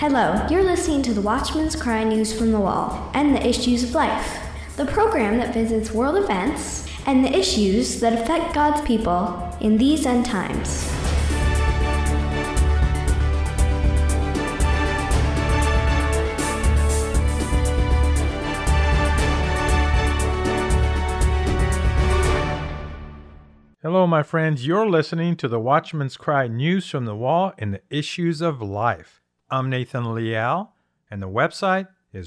Hello, you're listening to the Watchman's Cry News from the Wall and the Issues of Life, the program that visits world events and the issues that affect God's people in these end times. Hello, my friends. You're listening to the Watchman's Cry News from the Wall and the Issues of Life. I'm Nathan Leal, and the website is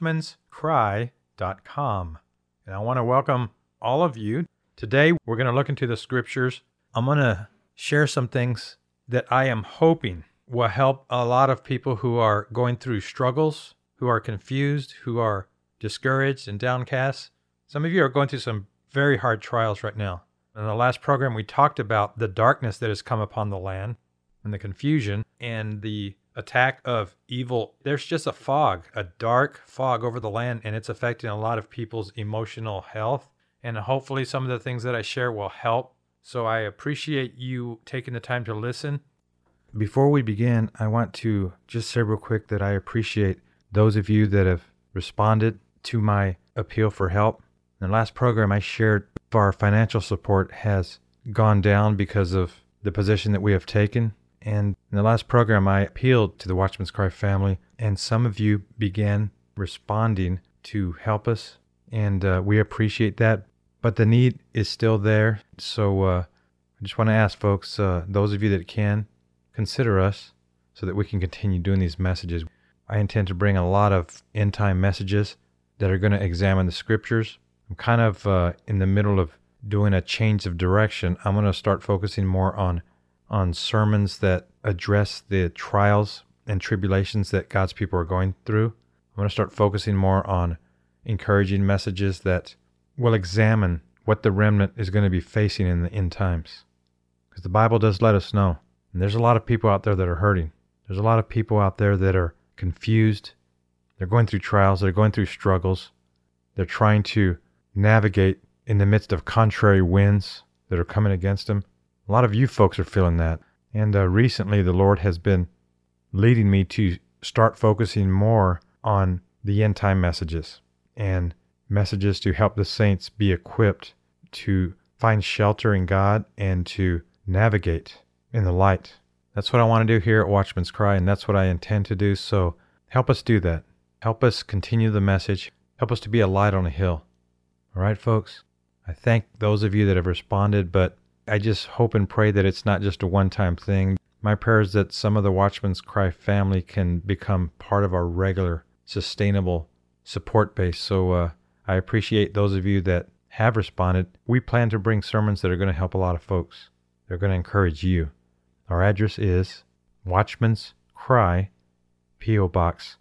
watchmanscry.com. And I want to welcome all of you. Today, we're going to look into the scriptures. I'm going to share some things that I am hoping will help a lot of people who are going through struggles, who are confused, who are discouraged and downcast. Some of you are going through some very hard trials right now. In the last program, we talked about the darkness that has come upon the land and the confusion and the attack of evil. There's just a fog, a dark fog over the land, and it's affecting a lot of people's emotional health. And hopefully some of the things that I share will help. So I appreciate you taking the time to listen. Before we begin, I want to just say real quick that I appreciate those of you that have responded to my appeal for help. In the last program, I shared our financial support has gone down because of the position that we have taken. And in the last program, I appealed to the Watchman's Cry family, and some of you began responding to help us, and we appreciate that. But the need is still there. So I just want to ask folks, those of you that can, consider us so that we can continue doing these messages. I intend to bring a lot of end-time messages that are going to examine the scriptures. I'm kind of in the middle of doing a change of direction. I'm going to start focusing more on sermons that address the trials and tribulations that God's people are going through. I'm going to start focusing more on encouraging messages that will examine what the remnant is going to be facing in the end times. Because the Bible does let us know. And there's a lot of people out there that are hurting. There's a lot of people out there that are confused. They're going through trials. They're going through struggles. They're trying to navigate in the midst of contrary winds that are coming against them. A lot of you folks are feeling that. And recently the Lord has been leading me to start focusing more on the end time messages and messages to help the saints be equipped to find shelter in God and to navigate in the light. That's what I want to do here at Watchman's Cry, and that's what I intend to do. So help us do that. Help us continue the message. Help us to be a light on a hill. All right, folks? I thank those of you that have responded, but I just hope and pray that it's not just a one-time thing. My prayer is that some of the Watchman's Cry family can become part of our regular, sustainable support base. So I appreciate those of you that have responded. We plan to bring sermons that are going to help a lot of folks. They're going to encourage you. Our address is Watchman's Cry, P.O. Box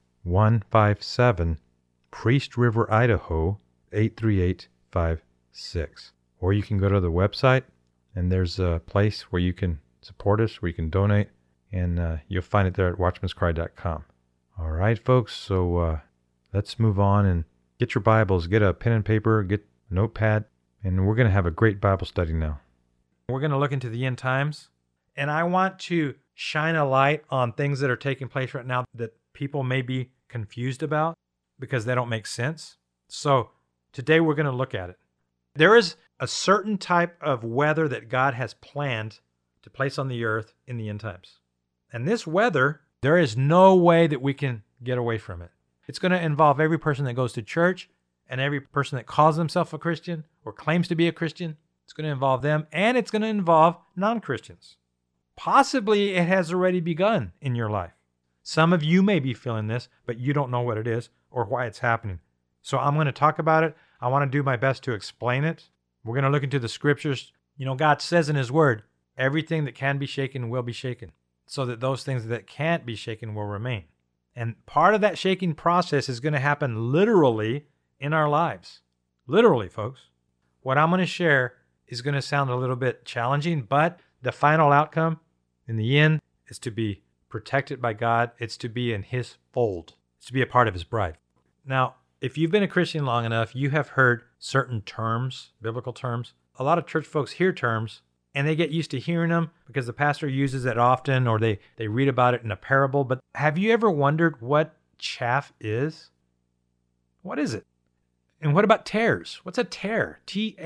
157, Priest River, Idaho, 83856. Or you can go to the website, and there's a place where you can support us, where you can donate, and you'll find it there at watchmanscry.com. All right, folks, so let's move on and get your Bibles, get a pen and paper, get a notepad, and we're going to have a great Bible study now. We're going to look into the end times, and I want to shine a light on things that are taking place right now that people may be confused about because they don't make sense. So today we're going to look at it. There is a certain type of weather that God has planned to place on the earth in the end times. And this weather, there is no way that we can get away from it. It's going to involve every person that goes to church and every person that calls themselves a Christian or claims to be a Christian. It's going to involve them, and it's going to involve non-Christians. Possibly it has already begun in your life. Some of you may be feeling this, but you don't know what it is or why it's happening. So I'm going to talk about it. I want to do my best to explain it. We're going to look into the scriptures. You know, God says in His Word, everything that can be shaken will be shaken, so that those things that can't be shaken will remain. And part of that shaking process is going to happen literally in our lives. Literally, folks. What I'm going to share is going to sound a little bit challenging, but the final outcome in the end is to be protected by God. It's to be in His fold. It's to be a part of His bride. Now, if you've been a Christian long enough, you have heard certain terms, biblical terms. A lot of church folks hear terms and they get used to hearing them because the pastor uses it often, or they read about it in a parable. But have you ever wondered what chaff is? What is it? And what about tares? What's a tare?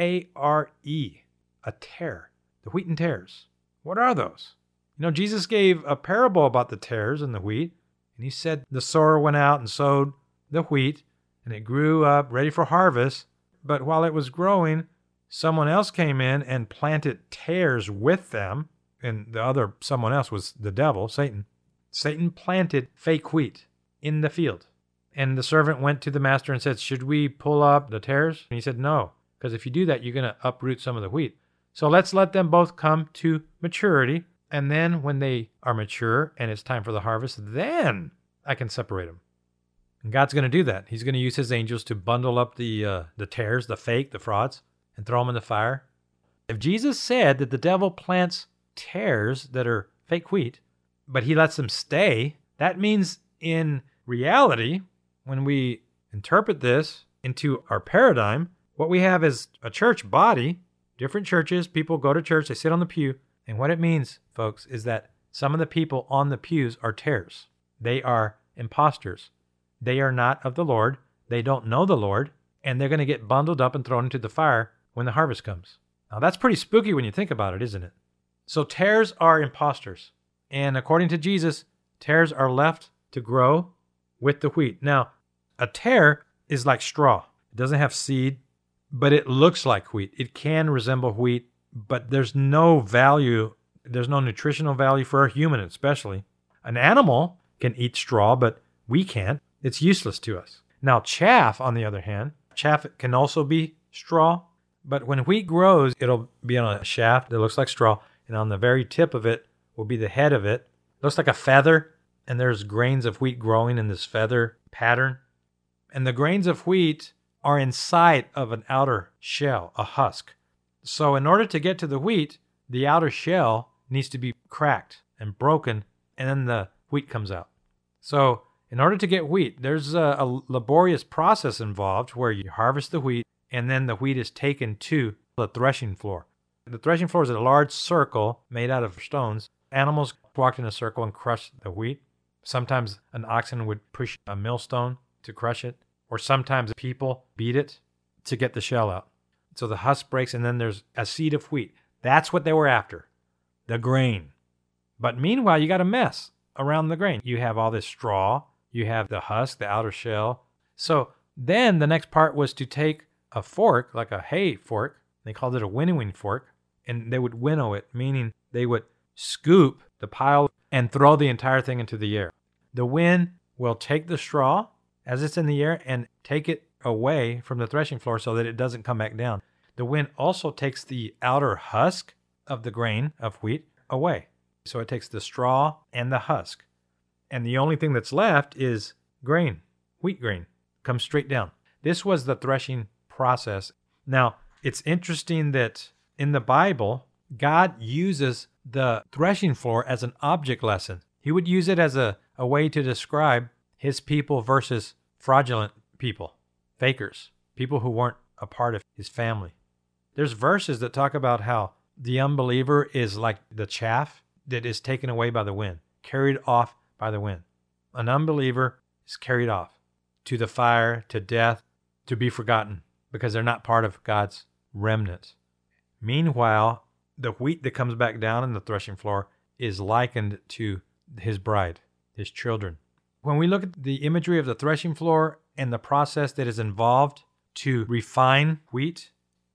T-A-R-E. A tare. The wheat and tares. What are those? Jesus gave a parable about the tares and the wheat, and he said the sower went out and sowed the wheat, and it grew up ready for harvest. But while it was growing, someone else came in and planted tares with them, and the other someone else was the devil, Satan. Satan planted fake wheat in the field. And the servant went to the master and said, should we pull up the tares? And he said, no, because if you do that, you're going to uproot some of the wheat. So let's let them both come to maturity. And then when they are mature and it's time for the harvest, then I can separate them. And God's going to do that. He's going to use his angels to bundle up the tares, the fake, the frauds, and throw them in the fire. If Jesus said that the devil plants tares that are fake wheat, but he lets them stay, that means in reality, when we interpret this into our paradigm, what we have is a church body, different churches, people go to church, they sit on the pew, and what it means, folks, is that some of the people on the pews are tares. They are imposters. They are not of the Lord. They don't know the Lord, and they're going to get bundled up and thrown into the fire when the harvest comes. Now, that's pretty spooky when you think about it, isn't it? So tares are imposters, and according to Jesus, tares are left to grow with the wheat. Now, a tare is like straw. It doesn't have seed, but it looks like wheat. It can resemble wheat, but there's no value. There's no nutritional value for a human especially. An animal can eat straw, but we can't. It's useless to us. Now, chaff, on the other hand, chaff can also be straw, but when wheat grows, it'll be on a shaft that looks like straw, and on the very tip of it will be the head of it. It looks like a feather, and there's grains of wheat growing in this feather pattern. And the grains of wheat are inside of an outer shell, a husk. So in order to get to the wheat, the outer shell needs to be cracked and broken, and then the wheat comes out. So in order to get wheat, there's a laborious process involved where you harvest the wheat, and then the wheat is taken to the threshing floor. The threshing floor is a large circle made out of stones. Animals walked in a circle and crushed the wheat. Sometimes an oxen would push a millstone to crush it, or sometimes people beat it to get the shell out. So the husk breaks, and then there's a seed of wheat. That's what they were after, the grain. But meanwhile, you got a mess around the grain. You have all this straw, you have the husk, the outer shell. So then the next part was to take a fork, like a hay fork, they called it a winnowing fork, and they would winnow it, meaning they would scoop the pile and throw the entire thing into the air. The wind will take the straw as it's in the air and take it away from the threshing floor so that it doesn't come back down. The wind also takes the outer husk of the grain of wheat away. So it takes the straw and the husk. And the only thing that's left is grain, wheat grain, comes straight down. This was the threshing process. Now, it's interesting that in the Bible, God uses the threshing floor as an object lesson. He would use it as a way to describe his people versus fraudulent people, fakers, people who weren't a part of his family. There's verses that talk about how the unbeliever is like the chaff that is taken away by the wind, carried off by the wind. An unbeliever is carried off to the fire, to death, to be forgotten because they're not part of God's remnant. Meanwhile, the wheat that comes back down in the threshing floor is likened to his bride, his children. When we look at the imagery of the threshing floor and the process that is involved to refine wheat,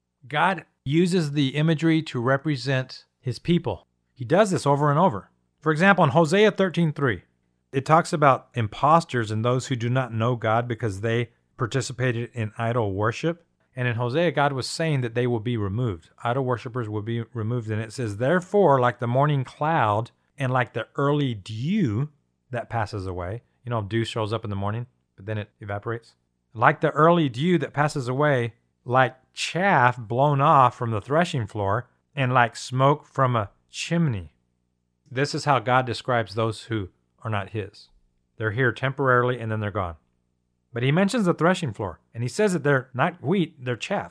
God uses the imagery to represent his people. He does this over and over. For example, in Hosea 13:3, it talks about imposters and those who do not know God because they participated in idol worship. And in Hosea, God was saying that they will be removed. Idol worshipers will be removed. And it says, therefore, like the morning cloud and like the early dew that passes away. You know, dew shows up in the morning, but then it evaporates. Like the early dew that passes away, like chaff blown off from the threshing floor, and like smoke from a chimney. This is how God describes those who are not his. They're here temporarily and then they're gone. But he mentions the threshing floor, and he says that they're not wheat, they're chaff.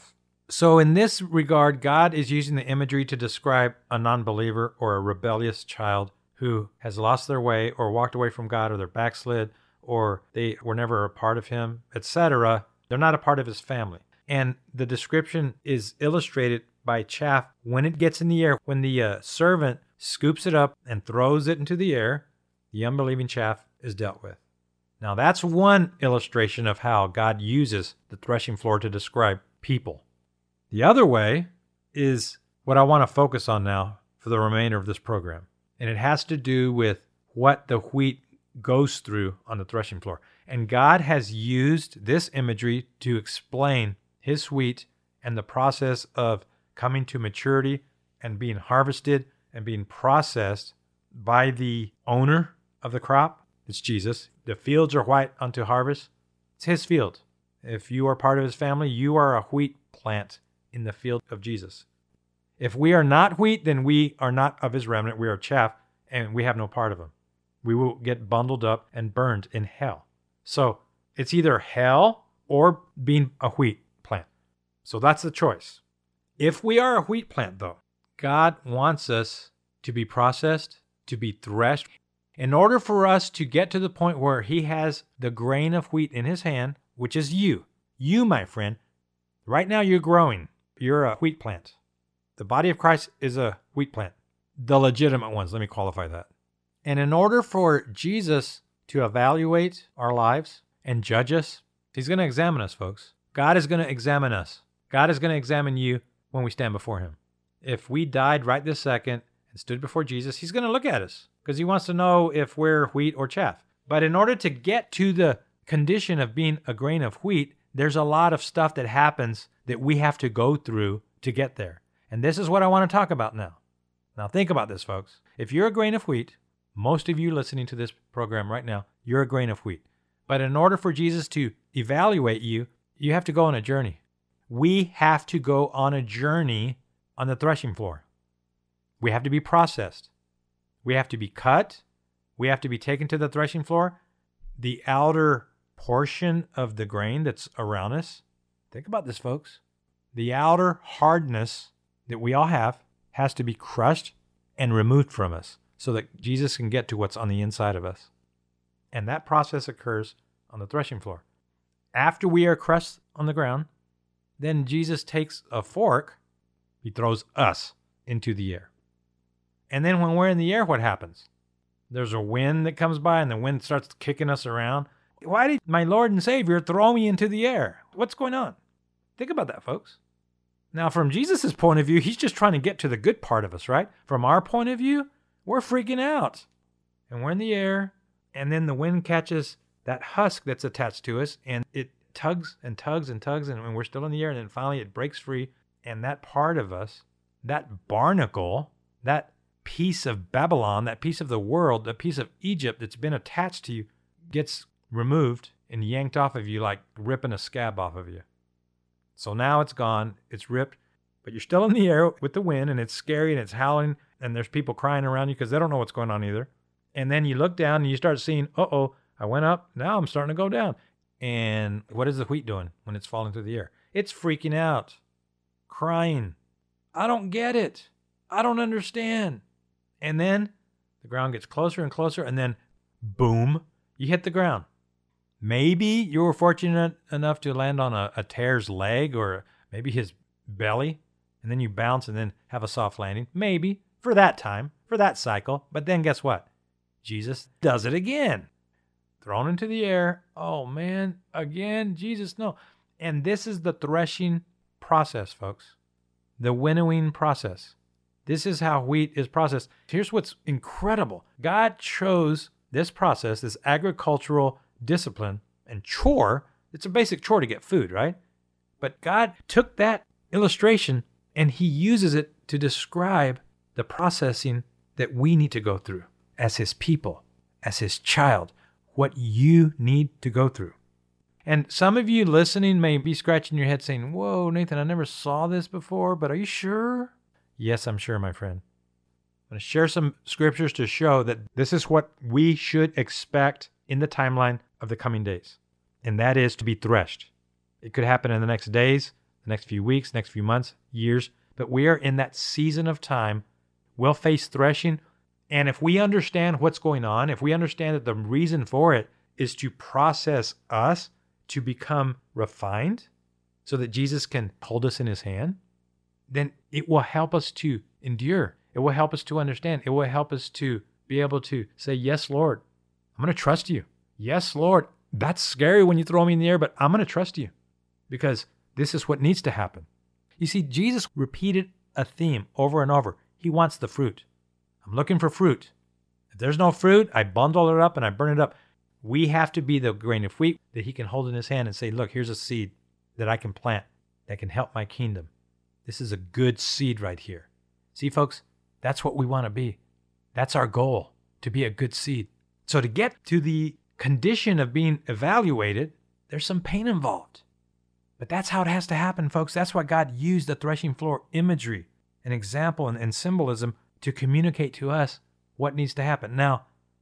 So in this regard, God is using the imagery to describe a non-believer or a rebellious child who has lost their way or walked away from God, or they're backslid, or they were never a part of him, etc. They're not a part of his family. And the description is illustrated by chaff when it gets in the air. When the servant scoops it up and throws it into the air, the unbelieving chaff is dealt with. Now that's one illustration of how God uses the threshing floor to describe people. The other way is what I want to focus on now for the remainder of this program. And it has to do with what the wheat goes through on the threshing floor. And God has used this imagery to explain his wheat and the process of coming to maturity and being harvested and being processed by the owner of the crop. It's Jesus. The fields are white unto harvest. It's his field. If you are part of his family, you are a wheat plant in the field of Jesus. If we are not wheat, then we are not of his remnant. We are chaff, and we have no part of him. We will get bundled up and burned in hell. So it's either hell or being a wheat plant. So that's the choice. If we are a wheat plant, though, God wants us to be processed, to be threshed. In order for us to get to the point where he has the grain of wheat in his hand, which is you, my friend, right now you're growing. You're a wheat plant. The body of Christ is a wheat plant. The legitimate ones, let me qualify that. And in order for Jesus to evaluate our lives and judge us, he's going to examine us, folks. God is going to examine us. God is going to examine you when we stand before him. If we died right this second and stood before Jesus, he's going to look at us because he wants to know if we're wheat or chaff. But in order to get to the condition of being a grain of wheat, there's a lot of stuff that happens that we have to go through to get there. And this is what I want to talk about now. Now think about this, folks. If you're a grain of wheat, most of you listening to this program right now, you're a grain of wheat. But in order for Jesus to evaluate you, you have to go on a journey. We have to go on a journey on the threshing floor. We have to be processed. We have to be cut. We have to be taken to the threshing floor. The outer portion of the grain that's around us, think about this, folks. The outer hardness that we all have has to be crushed and removed from us so that Jesus can get to what's on the inside of us. And that process occurs on the threshing floor. After we are crushed on the ground, then Jesus takes a fork, he throws us into the air. And then when we're in the air, what happens? There's a wind that comes by and the wind starts kicking us around. Why did my Lord and Savior throw me into the air? What's going on? Think about that, folks. Now, from Jesus' point of view, he's just trying to get to the good part of us, right? From our point of view, we're freaking out. And we're in the air, and then the wind catches that husk that's attached to us, and it tugs and tugs and tugs, and we're still in the air, and then finally it breaks free, and that part of us, that barnacle, that piece of Babylon, that piece of the world, that piece of Egypt that's been attached to you, gets removed and yanked off of you like ripping a scab off of you. So now it's gone, it's ripped, but you're still in the air with the wind, and it's scary, and it's howling, and there's people crying around you because they don't know what's going on either. And then you look down and you start seeing, I went up, now I'm starting to go down. And what is the wheat doing when it's falling through the air? It's freaking out, crying. I don't get it. I don't understand. And then the ground gets closer and closer, and then boom, you hit the ground. Maybe you were fortunate enough to land on a tare's leg or maybe his belly, and then you bounce and then have a soft landing. Maybe, for that time, for that cycle. But then guess what? Jesus does it again. Thrown into the air. Oh, man, again, Jesus, no. And this is the threshing process, folks. The winnowing process. This is how wheat is processed. Here's what's incredible. God chose this process, this agricultural discipline and chore. It's a basic chore to get food, right? But God took that illustration and he uses it to describe the processing that we need to go through as his people, as his child, what you need to go through. And some of you listening may be scratching your head saying, whoa, Nathan, I never saw this before, but are you sure? Yes, I'm sure, my friend. I'm going to share some scriptures to show that this is what we should expect in the timeline of the coming days, and that is to be threshed. It could happen in the next days, the next few weeks, next few months, years. But we are in that season of time. We'll face threshing. And if we understand what's going on, if we understand that the reason for it is to process us to become refined so that Jesus can hold us in his hand, then it will help us to endure. It will help us to understand. It will help us to be able to say, yes, Lord, I'm going to trust you. Yes, Lord, that's scary when you throw me in the air, but I'm going to trust you because this is what needs to happen. You see, Jesus repeated a theme over and over. He wants the fruit. I'm looking for fruit. If there's no fruit, I bundle it up and I burn it up. We have to be the grain of wheat that he can hold in his hand and say, look, here's a seed that I can plant that can help my kingdom. This is a good seed right here. See, folks, that's what we want to be. That's our goal, to be a good seed. So to get to the condition of being evaluated, there's some pain involved. But that's how it has to happen, folks. That's why God used the threshing floor imagery, an example and symbolism to communicate to us what needs to happen. Now,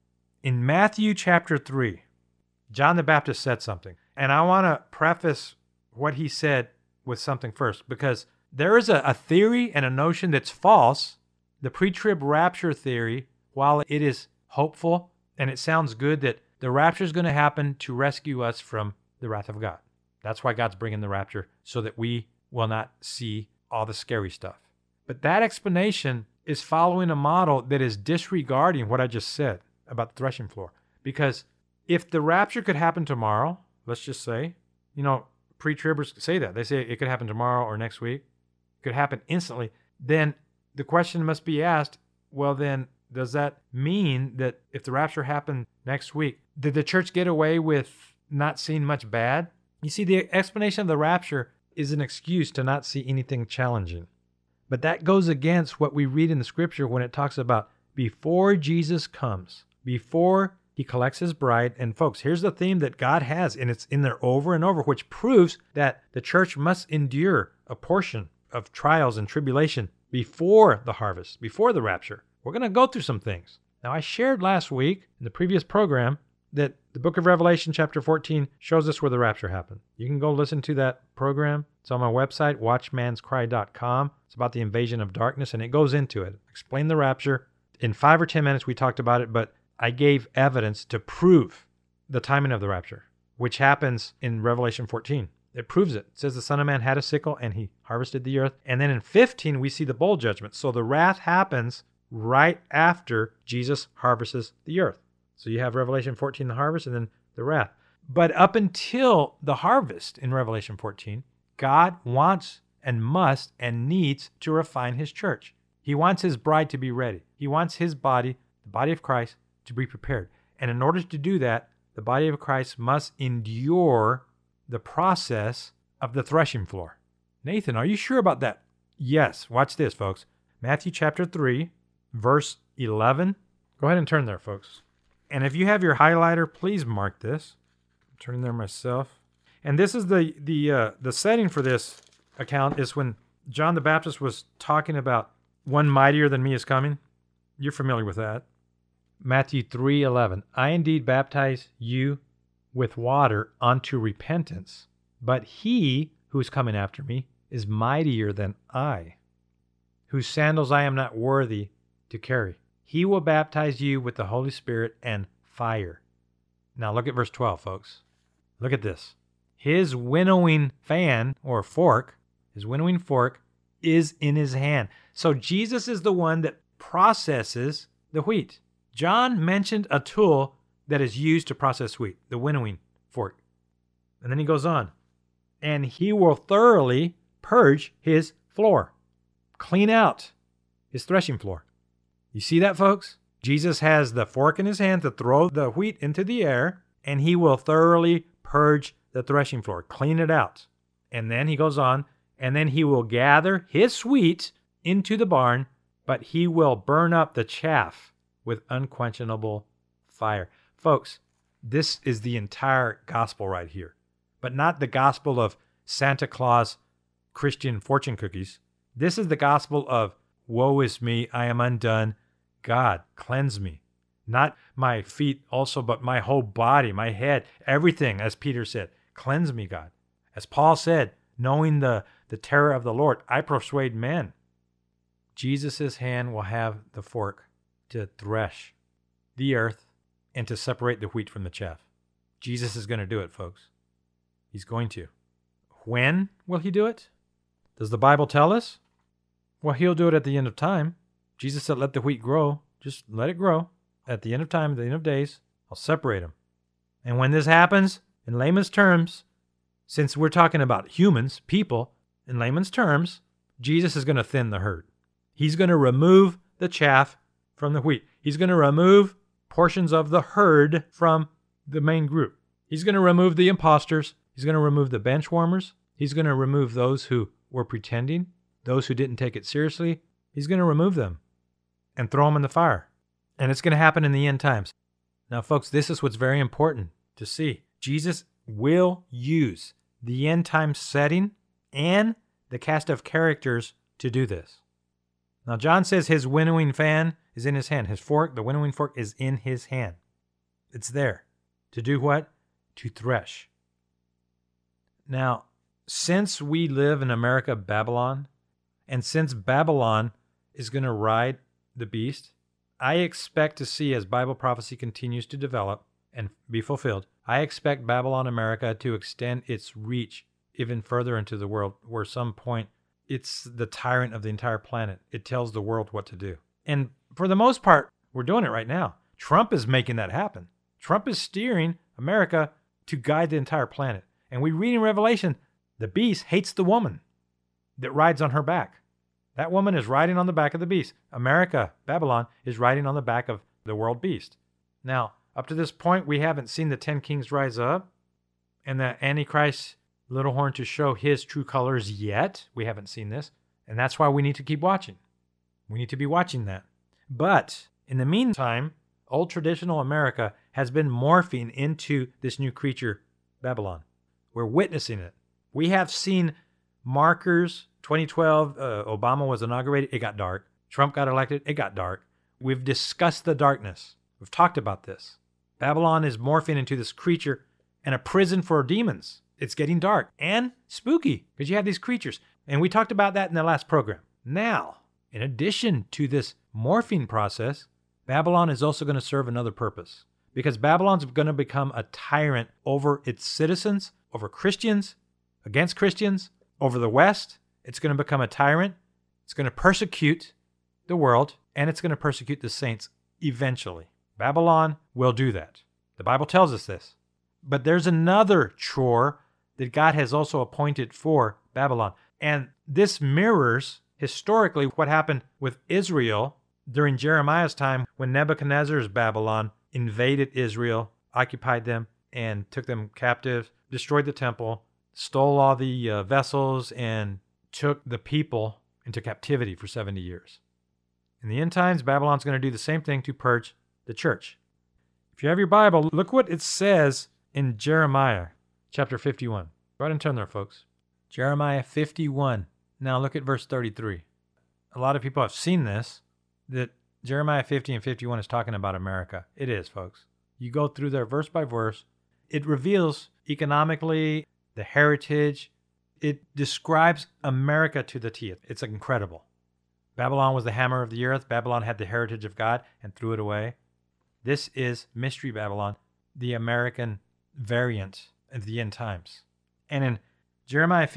in Matthew chapter 3, John the Baptist said something. And I want to preface what he said with something first, because there is a theory and a notion that's false. The pre-trib rapture theory, while it is hopeful and it sounds good that the rapture is going to happen to rescue us from the wrath of God. That's why God's bringing the rapture, so that we will not see all the scary stuff. But that explanation is following a model that is disregarding what I just said about the threshing floor. Because if the rapture could happen tomorrow, let's just say, pre-tribbers say that. They say it could happen tomorrow or next week. It could happen instantly. Then the question must be asked, well then, does that mean that if the rapture happened next week, did the church get away with not seeing much bad? You see, the explanation of the rapture is an excuse to not see anything challenging. But that goes against what we read in the scripture when it talks about before Jesus comes, before he collects his bride. And folks, here's the theme that God has, and it's in there over and over, which proves that the church must endure a portion of trials and tribulation before the harvest, before the rapture. We're going to go through some things. Now, I shared last week in the previous program that the book of Revelation chapter 14 shows us where the rapture happened. You can go listen to that program. It's on my website, watchmanscry.com. It's about the invasion of darkness, and it goes into it. Explain the rapture. In 5 or 10 minutes, we talked about it, but I gave evidence to prove the timing of the rapture, which happens in Revelation 14. It proves it. It says the Son of Man had a sickle, and he harvested the earth. And then in 15, we see the bowl judgment. So the wrath happens right after Jesus harvests the earth. So you have Revelation 14, the harvest, and then the wrath. But up until the harvest in Revelation 14, God wants and must and needs to refine his church. He wants his bride to be ready. He wants his body, the body of Christ, to be prepared. And in order to do that, the body of Christ must endure the process of the threshing floor. Nathan, are you sure about that? Yes. Watch this, folks. Matthew chapter 3, verse 11. Go ahead and turn there, folks. And if you have your highlighter, please mark this. I'm turning there myself. And this is the setting for this account is when John the Baptist was talking about one mightier than me is coming. You're familiar with that. Matthew 3:11. I indeed baptize you with water unto repentance, but he who is coming after me is mightier than I, whose sandals I am not worthy to carry. He will baptize you with the Holy Spirit and fire. Now look at verse 12, folks. Look at this. His winnowing fan or fork, his winnowing fork is in his hand. So Jesus is the one that processes the wheat. John mentioned a tool that is used to process wheat, the winnowing fork. And then he goes on. And he will thoroughly purge his floor, clean out his threshing floor. You see that, folks? Jesus has the fork in his hand to throw the wheat into the air, and he will thoroughly purge the threshing floor, clean it out. And then he goes on, and then he will gather his wheat into the barn, but he will burn up the chaff with unquenchable fire. Folks, this is the entire gospel right here, but not the gospel of Santa Claus Christian fortune cookies. This is the gospel of woe is me, I am undone. God, cleanse me. Not my feet also, but my whole body, my head, everything, as Peter said. Cleanse me, God. As Paul said, knowing the the terror of the Lord. I persuade men. Jesus' hand will have the fork to thresh the earth and to separate the wheat from the chaff. Jesus is going to do it, folks. He's going to. When will he do it? Does the Bible tell us? Well, he'll do it at the end of time. Jesus said, let the wheat grow. Just let it grow. At the end of time, at the end of days, I'll separate them. And when this happens, in layman's terms, since we're talking about humans, people, in layman's terms, Jesus is going to thin the herd. He's going to remove the chaff from the wheat. He's going to remove portions of the herd from the main group. He's going to remove the imposters. He's going to remove the bench warmers. He's going to remove those who were pretending, those who didn't take it seriously. He's going to remove them and throw them in the fire. And it's going to happen in the end times. Now, folks, this is what's very important to see. Jesus will use the end time setting and the cast of characters to do this. Now, John says his winnowing fan is in his hand. His fork, the winnowing fork, is in his hand. It's there. To do what? To thresh. Now, since we live in America, Babylon, and since Babylon is going to ride the beast, I expect to see, as Bible prophecy continues to develop and be fulfilled, I expect Babylon America to extend its reach even further into the world, where some point it's the tyrant of the entire planet. It tells the world what to do. And for the most part, we're doing it right now. Trump is making that happen. Trump is steering America to guide the entire planet. And we read in Revelation, the beast hates the woman that rides on her back. That woman is riding on the back of the beast. America, Babylon, is riding on the back of the world beast. Now, up to this point, we haven't seen the 10 kings rise up and the Antichrist little horn to show his true colors yet. We haven't seen this. And that's why we need to keep watching. We need to be watching that. But in the meantime, old traditional America has been morphing into this new creature, Babylon. We're witnessing it. We have seen markers. 2012, Obama was inaugurated. It got dark. Trump got elected. It got dark. We've discussed the darkness. We've talked about this. Babylon is morphing into this creature and a prison for demons. It's getting dark and spooky because you have these creatures. And we talked about that in the last program. Now, in addition to this morphing process, Babylon is also going to serve another purpose, because Babylon's going to become a tyrant over its citizens, over Christians, against Christians, over the West. It's going to become a tyrant. It's going to persecute the world, and it's going to persecute the saints eventually. Babylon will do that. The Bible tells us this. But there's another chore that God has also appointed for Babylon. And this mirrors historically what happened with Israel during Jeremiah's time when Nebuchadnezzar's Babylon invaded Israel, occupied them, and took them captive, destroyed the temple, stole all the vessels, and took the people into captivity for 70 years. In the end times, Babylon's going to do the same thing to purge the church. If you have your Bible, look what it says in Jeremiah chapter 51. Go ahead and turn there, folks. Jeremiah 51. Now look at verse 33. A lot of people have seen this, that Jeremiah 50 and 51 is talking about America. It is, folks. You go through there verse by verse. It reveals economically the heritage. It describes America to the T. It's incredible. Babylon was the hammer of the earth. Babylon had the heritage of God and threw it away. This is Mystery Babylon, the American variant of the end times. And in Jeremiah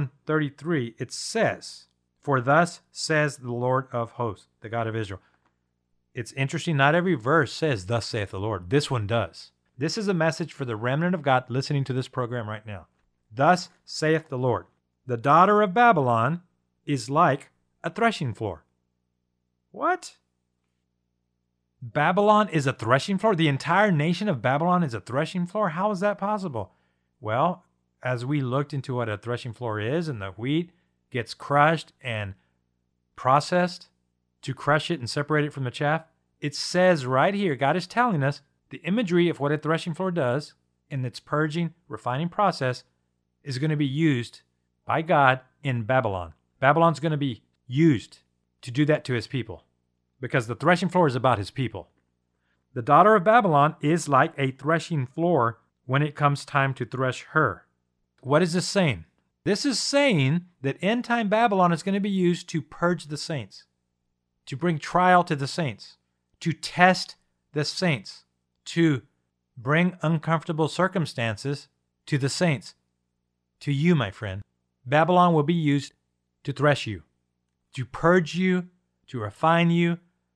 51:33, it says, "For thus says the Lord of hosts," the God of Israel. It's interesting, not every verse says, "Thus saith the Lord." This one does. This is a message for the remnant of God listening to this program right now. Thus saith the Lord, "The daughter of Babylon is like a threshing floor." What? Babylon is a threshing floor? The entire nation of Babylon is a threshing floor? How is that possible? Well, as we looked into what a threshing floor is, and the wheat gets crushed and processed to crush it and separate it from the chaff, it says right here, God is telling us the imagery of what a threshing floor does in its purging, refining process is going to be used by God in Babylon. Babylon's going to be used to do that to his people, because the threshing floor is about his people. The daughter of Babylon is like a threshing floor when it comes time to thresh her. What is this saying? This is saying that end-time Babylon is going to be used to purge the saints, to bring trial to the saints, to test the saints, to bring uncomfortable circumstances to the saints, to you, my friend. Babylon will be used to thresh you, to purge you, to refine you,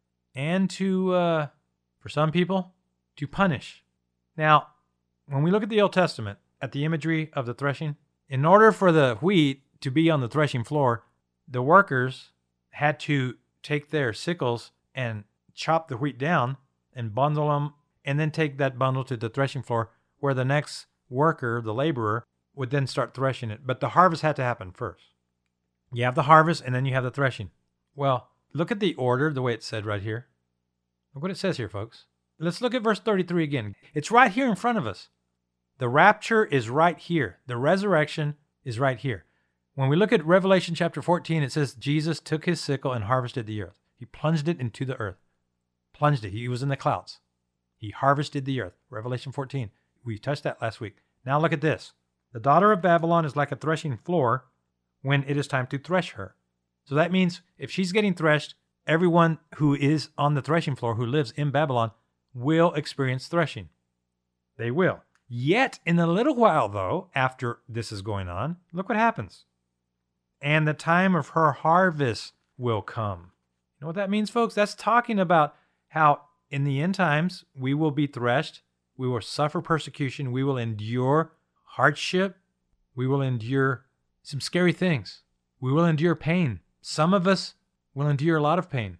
and to, for some people, to punish. Now, when we look at the Old Testament, at the imagery of the threshing, in order for the wheat to be on the threshing floor, the workers had to take their sickles and chop the wheat down and bundle them, and then take that bundle to the threshing floor where the next worker, the laborer, would then start threshing it. But the harvest had to happen first. You have the harvest, and then you have the threshing. Well, look at the order, the way it's said right here. Look what it says here, folks. Let's look at verse 33 again. It's right here in front of us. The rapture is right here. The resurrection is right here. When we look at Revelation chapter 14, it says Jesus took his sickle and harvested the earth. He plunged it into the earth. Plunged it. He was in the clouds. He harvested the earth. Revelation 14. We touched that last week. Now look at this. The daughter of Babylon is like a threshing floor when it is time to thresh her. So that means if she's getting threshed, everyone who is on the threshing floor, who lives in Babylon, will experience threshing. They will. Yet, in a little while, though, after this is going on, look what happens. And the time of her harvest will come. You know what that means, folks? That's talking about how in the end times, we will be threshed, we will suffer persecution, we will endure hardship, we will endure some scary things. We will endure pain. Some of us will endure a lot of pain.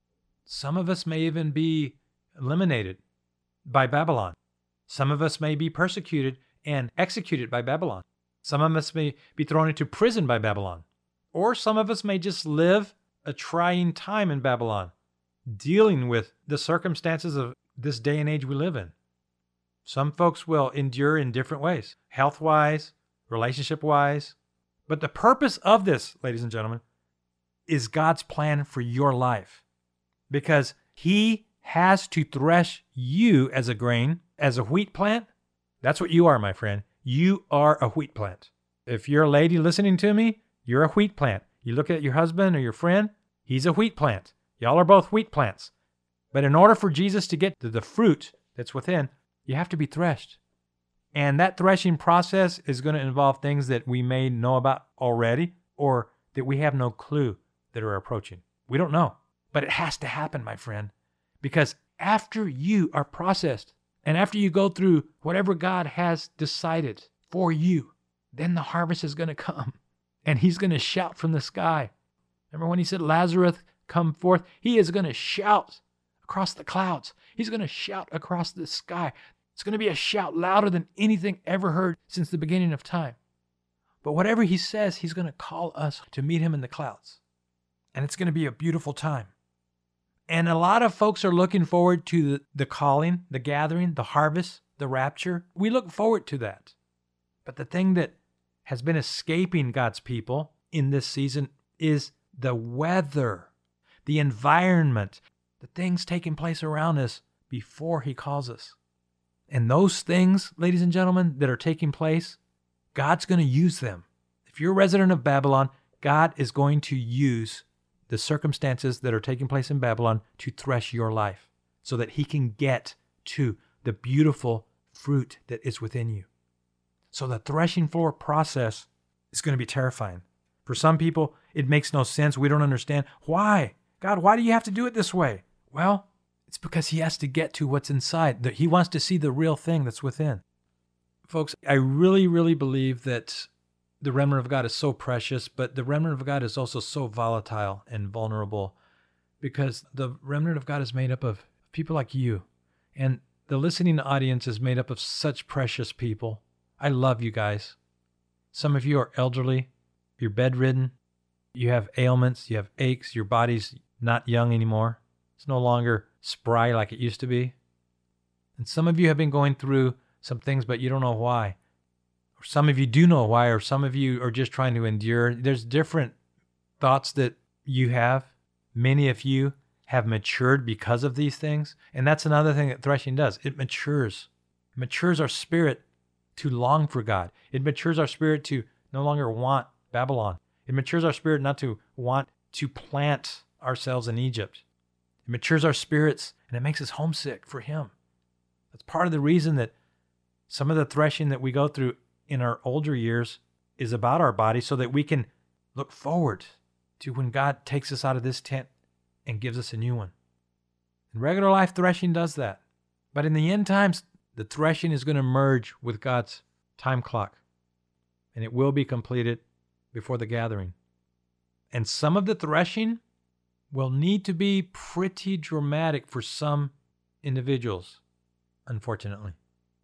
Some of us may even be eliminated by Babylon. Some of us may be persecuted and executed by Babylon. Some of us may be thrown into prison by Babylon. Or some of us may just live a trying time in Babylon, dealing with the circumstances of this day and age we live in. Some folks will endure in different ways, health-wise, relationship-wise. But the purpose of this, ladies and gentlemen, is God's plan for your life. Because he has to thresh you as a grain, as a wheat plant. That's what you are, my friend. You are a wheat plant. If you're a lady listening to me, you're a wheat plant. You look at your husband or your friend, he's a wheat plant. Y'all are both wheat plants. But in order for Jesus to get to the fruit that's within, you have to be threshed. And that threshing process is going to involve things that we may know about already or that we have no clue that are approaching. We don't know. But it has to happen, my friend. Because after you are processed and after you go through whatever God has decided for you, then the harvest is going to come. And he's going to shout from the sky. Remember when he said, Lazarus, come forth? He is going to shout across the clouds. He's going to shout across the sky. It's going to be a shout louder than anything ever heard since the beginning of time. But whatever he says, he's going to call us to meet him in the clouds. And it's going to be a beautiful time. And a lot of folks are looking forward to the calling, the gathering, the harvest, the rapture. We look forward to that. But the thing that has been escaping God's people in this season is the weather, the environment, the things taking place around us before he calls us. And those things, ladies and gentlemen, that are taking place, God's going to use them. If you're a resident of Babylon, God is going to use the circumstances that are taking place in Babylon to thresh your life so that he can get to the beautiful fruit that is within you. So the threshing floor process is going to be terrifying. For some people, it makes no sense. We don't understand. Why? God, why do you have to do it this way? Well, it's because he has to get to what's inside. He wants to see the real thing that's within. Folks, I really, really believe that the remnant of God is so precious, but the remnant of God is also so volatile and vulnerable because the remnant of God is made up of people like you. And the listening audience is made up of such precious people. I love you guys. Some of you are elderly. You're bedridden. You have ailments. You have aches. Your body's not young anymore. It's no longer spry like it used to be. And some of you have been going through some things, but you don't know why. Or some of you do know why, or some of you are just trying to endure. There's different thoughts that you have. Many of you have matured because of these things. And that's another thing that threshing does. It matures. It matures our spirit to long for God. It matures our spirit to no longer want Babylon. It matures our spirit not to want to plant ourselves in Egypt. It matures our spirits, and it makes us homesick for Him. That's part of the reason that some of the threshing that we go through in our older years is about our body, so that we can look forward to when God takes us out of this tent and gives us a new one. And regular life threshing does that. But in the end times, the threshing is going to merge with God's time clock, and it will be completed before the gathering. And some of the threshing will need to be pretty dramatic for some individuals, unfortunately.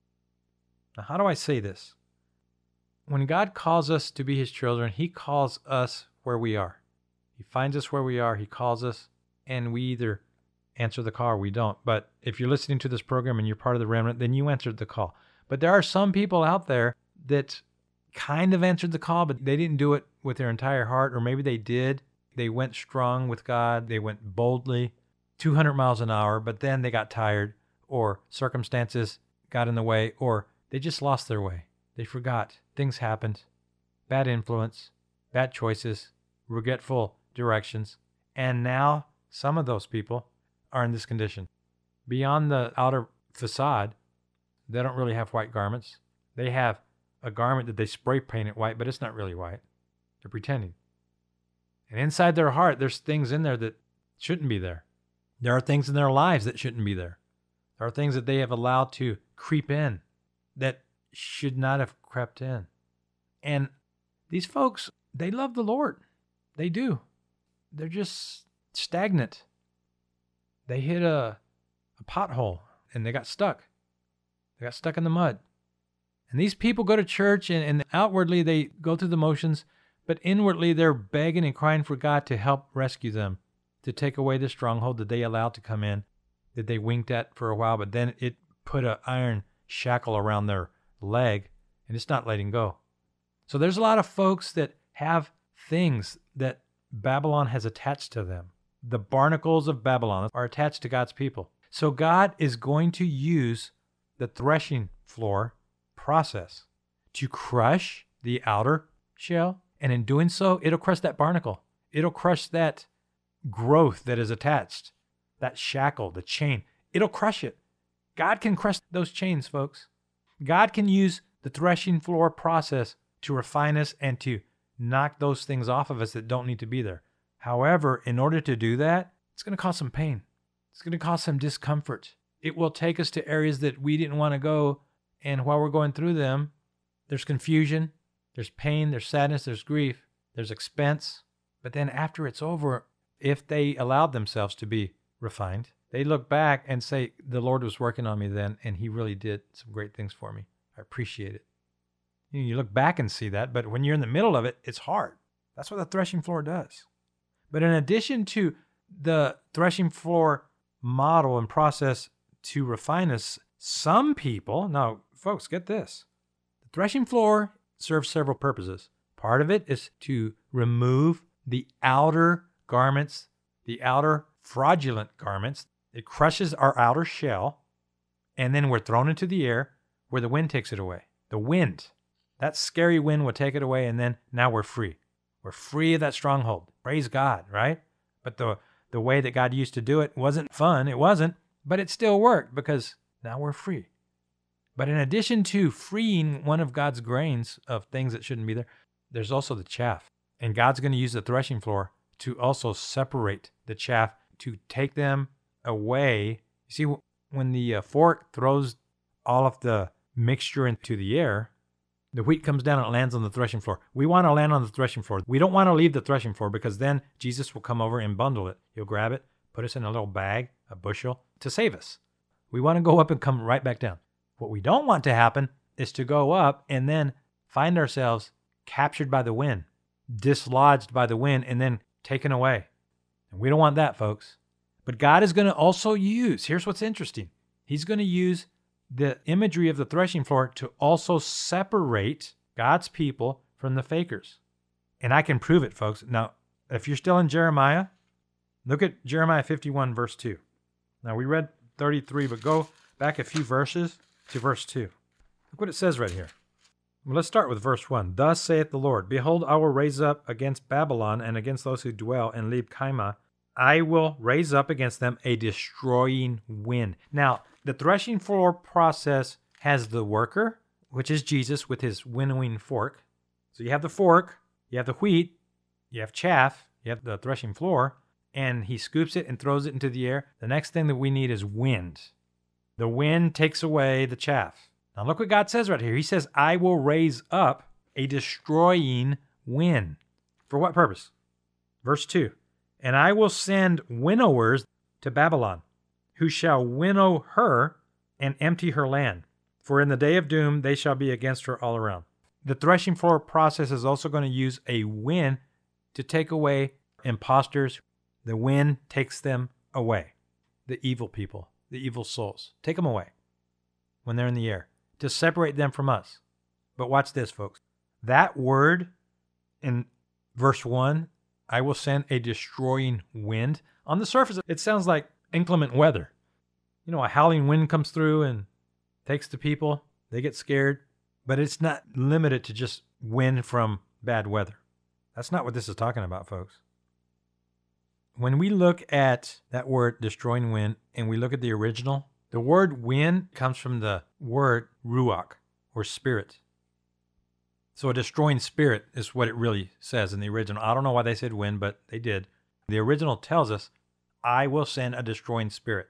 Now, how do I say this? When God calls us to be His children, He calls us where we are. He finds us where we are, He calls us, and we either answer the call or we don't. But if you're listening to this program and you're part of the remnant, then you answered the call. But there are some people out there that kind of answered the call, but they didn't do it with their entire heart, or maybe they did. They went strong with God. They went boldly, 200 miles an hour, but then they got tired, or circumstances got in the way, or they just lost their way. They forgot. Things happened. Bad influence, bad choices, regretful directions. And now some of those people are in this condition. Beyond the outer facade, they don't really have white garments. They have a garment that they spray painted white, but it's not really white. They're pretending. And inside their heart, there's things in there that shouldn't be there. There are things in their lives that shouldn't be there. There are things that they have allowed to creep in that should not have crept in. And these folks, they love the Lord. They do. They're just stagnant. They hit a pothole and they got stuck. They got stuck in the mud. And these people go to church and outwardly they go through the motions, but inwardly they're begging and crying for God to help rescue them, to take away the stronghold that they allowed to come in, that they winked at for a while, but then it put an iron shackle around their leg and it's not letting go. So there's a lot of folks that have things that Babylon has attached to them. The barnacles of Babylon are attached to God's people. So God is going to use the threshing floor process to crush the outer shell. And in doing so, it'll crush that barnacle. It'll crush that growth that is attached, that shackle, the chain. It'll crush it. God can crush those chains, folks. God can use the threshing floor process to refine us and to knock those things off of us that don't need to be there. However, in order to do that, it's going to cause some pain. It's going to cause some discomfort. It will take us to areas that we didn't want to go. And while we're going through them, there's confusion, there's pain, there's sadness, there's grief, there's expense. But then after it's over, if they allowed themselves to be refined, they look back and say, the Lord was working on me then, and He really did some great things for me. I appreciate it. You look back and see that, but when you're in the middle of it, it's hard. That's what the threshing floor does. But in addition to the threshing floor model and process to refine us, some people, now folks, get this. The threshing floor serves several purposes. Part of it is to remove the outer garments, the outer fraudulent garments. It crushes our outer shell, and then we're thrown into the air where the wind takes it away. The wind, that scary wind will take it away, and then now we're free. We're free of that stronghold. Praise God, right? But the way that God used to do it wasn't fun. It wasn't, but it still worked because now we're free. But in addition to freeing one of God's grains of things that shouldn't be there, there's also the chaff. And God's going to use the threshing floor to also separate the chaff, to take them away. You see, when the fork throws all of the mixture into the air, the wheat comes down and it lands on the threshing floor. We want to land on the threshing floor. We don't want to leave the threshing floor because then Jesus will come over and bundle it. He'll grab it, put us in a little bag, a bushel, to save us. We want to go up and come right back down. What we don't want to happen is to go up and then find ourselves captured by the wind, dislodged by the wind, and then taken away. And we don't want that, folks. But God is going to also use, here's what's interesting. He's going to use the imagery of the threshing floor to also separate God's people from the fakers. And I can prove it, folks. Now, if you're still in Jeremiah, look at Jeremiah 51, verse 2. Now, we read 33, but go back a few verses to verse 2. Look what it says right here. Well, let's start with verse 1. Thus saith the Lord, Behold, I will raise up against Babylon and against those who dwell in Leb Kaimah. I will raise up against them a destroying wind. Now, the threshing floor process has the worker, which is Jesus with his winnowing fork. So you have the fork, you have the wheat, you have chaff, you have the threshing floor, and he scoops it and throws it into the air. The next thing that we need is wind. The wind takes away the chaff. Now look what God says right here. He says, I will raise up a destroying wind. For what purpose? Verse 2. And I will send winnowers to Babylon, who shall winnow her and empty her land. For in the day of doom they shall be against her all around. The threshing floor process is also going to use a wind to take away imposters. The wind takes them away. The evil people, the evil souls. Take them away when they're in the air to separate them from us. But watch this, folks. That word in verse 1, I will send a destroying wind. On the surface, it sounds like inclement weather. You know, a howling wind comes through and takes the people. They get scared. But it's not limited to just wind from bad weather. That's not what this is talking about, folks. When we look at that word, destroying wind, and we look at the original, the word wind comes from the word ruach, or spirit. So a destroying spirit is what it really says in the original. I don't know why they said wind, but they did. The original tells us, I will send a destroying spirit.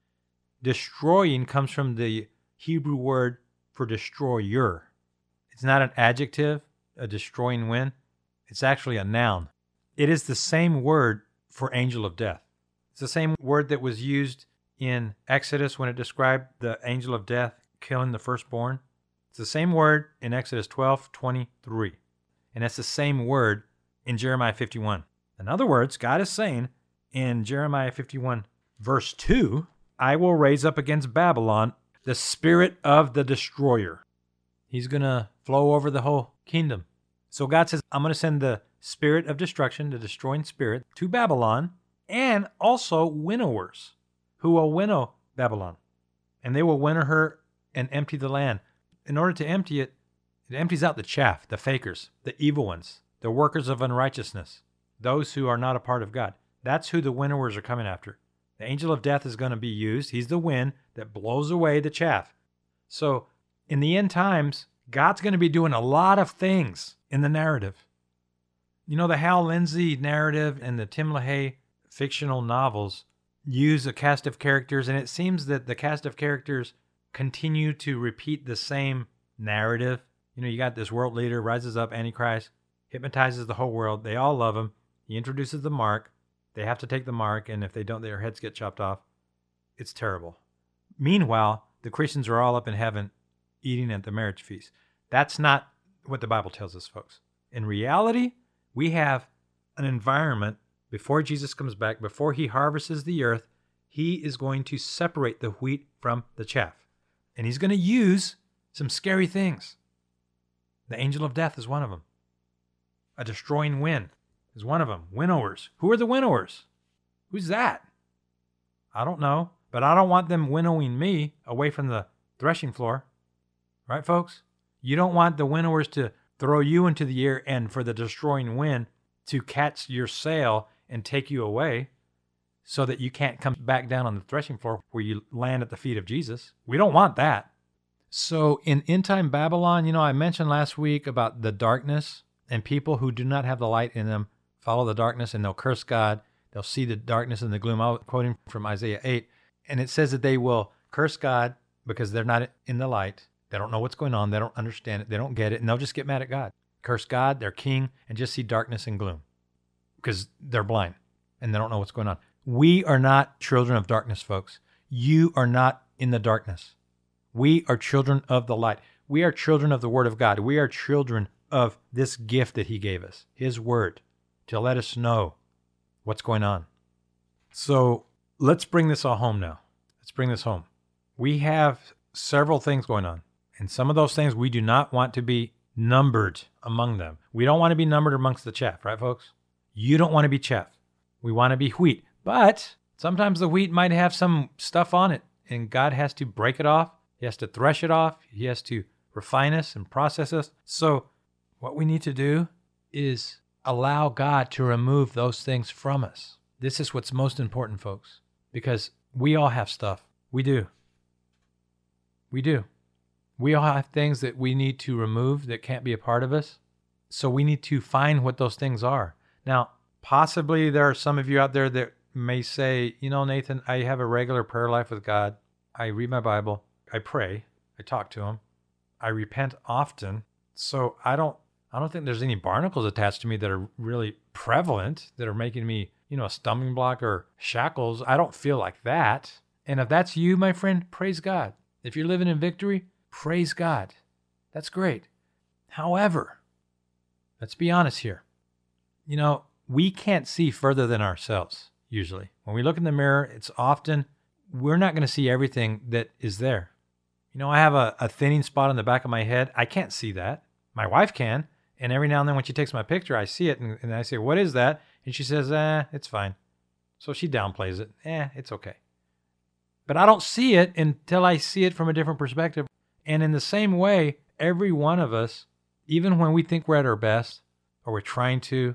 Destroying comes from the Hebrew word for destroyer. It's not an adjective, a destroying wind. It's actually a noun. It is the same word for angel of death. It's the same word that was used in Exodus when it described the angel of death killing the firstborn. It's the same word in Exodus 12:23. And it's the same word in Jeremiah 51. In other words, God is saying in Jeremiah 51, verse 2, I will raise up against Babylon the spirit of the destroyer. He's going to flow over the whole kingdom. So God says, I'm going to send the spirit of destruction, the destroying spirit, to Babylon, and also winnowers who will winnow Babylon. And they will winnow her and empty the land. In order to empty it, it empties out the chaff, the fakers, the evil ones, the workers of unrighteousness, those who are not a part of God. That's who the winnowers are coming after. The angel of death is going to be used. He's the wind that blows away the chaff. So in the end times, God's going to be doing a lot of things in the narrative. You know, the Hal Lindsey narrative and the Tim LaHaye fictional novels use a cast of characters, and it seems that the cast of characters continue to repeat the same narrative. You know, you got this world leader, rises up, Antichrist, hypnotizes the whole world. They all love him. He introduces the mark. They have to take the mark, and if they don't, their heads get chopped off. It's terrible. Meanwhile, the Christians are all up in heaven eating at the marriage feast. That's not what the Bible tells us, folks. In reality, we have an environment before Jesus comes back, before he harvests the earth, he is going to separate the wheat from the chaff. And he's going to use some scary things. The angel of death is one of them. A destroying wind is one of them. Winnowers. Who are the winnowers? Who's that? I don't know, but I don't want them winnowing me away from the threshing floor. Right, folks? You don't want the winnowers to throw you into the air and for the destroying wind to catch your sail and take you away so that you can't come back down on the threshing floor where you land at the feet of Jesus. We don't want that. So in end-time Babylon, you know, I mentioned last week about the darkness, and people who do not have the light in them follow the darkness and they'll curse God. They'll see the darkness and the gloom. I'm quoting from Isaiah 8. And it says that they will curse God because they're not in the light. They don't know what's going on. They don't understand it. They don't get it. And they'll just get mad at God. Curse God, their king, and just see darkness and gloom because they're blind and they don't know what's going on. We are not children of darkness, folks. You are not in the darkness. We are children of the light. We are children of the Word of God. We are children of this gift that he gave us, his Word, to let us know what's going on. So let's bring this all home now. Let's bring this home. We have several things going on, and some of those things we do not want to be numbered among them. We don't want to be numbered amongst the chaff, right, folks? You don't want to be chaff. We want to be wheat. But sometimes the wheat might have some stuff on it, and God has to break it off. He has to thresh it off. He has to refine us and process us. So what we need to do is allow God to remove those things from us. This is what's most important, folks, because we all have stuff. We do. We do. We all have things that we need to remove that can't be a part of us. So we need to find what those things are. Now, possibly there are some of you out there that may say, Nathan, I have a regular prayer life with God. I read my Bible. I pray. I talk to him. I repent often. So I don't think there's any barnacles attached to me that are really prevalent, that are making me, a stumbling block or shackles. I don't feel like that. And if that's you, my friend, praise God. If you're living in victory, praise God. That's great. However, let's be honest here. We can't see further than ourselves, usually. When we look in the mirror, it's often, we're not going to see everything that is there. I have a thinning spot on the back of my head. I can't see that. My wife can. And every now and then when she takes my picture, I see it. And I say, what is that? And she says, it's fine. So she downplays it. It's okay. But I don't see it until I see it from a different perspective. And in the same way, every one of us, even when we think we're at our best, or we're trying to,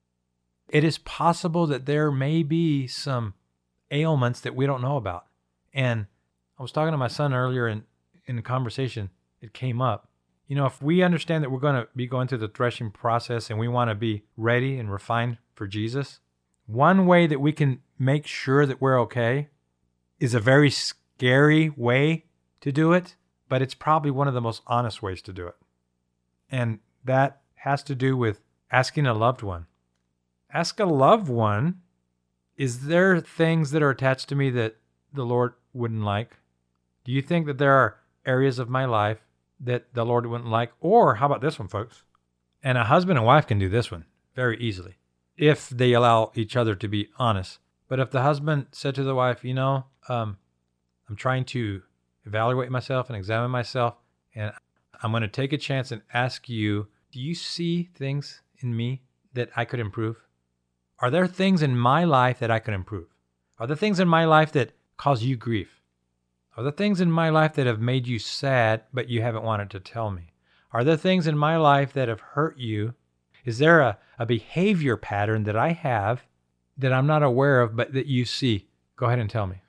it is possible that there may be some ailments that we don't know about. And I was talking to my son earlier in the conversation, it came up. If we understand that we're going to be going through the threshing process and we want to be ready and refined for Jesus, one way that we can make sure that we're okay is a very scary way to do it, but it's probably one of the most honest ways to do it. And that has to do with asking a loved one. Ask a loved one, is there things that are attached to me that the Lord wouldn't like? Do you think that there are areas of my life that the Lord wouldn't like? Or how about this one, folks? And a husband and wife can do this one very easily if they allow each other to be honest. But if the husband said to the wife, I'm trying to evaluate myself and examine myself, and I'm going to take a chance and ask you, do you see things in me that I could improve? Are there things in my life that I could improve? Are there things in my life that cause you grief? Are there things in my life that have made you sad, but you haven't wanted to tell me? Are there things in my life that have hurt you? Is there a behavior pattern that I have that I'm not aware of, but that you see? Go ahead and tell me.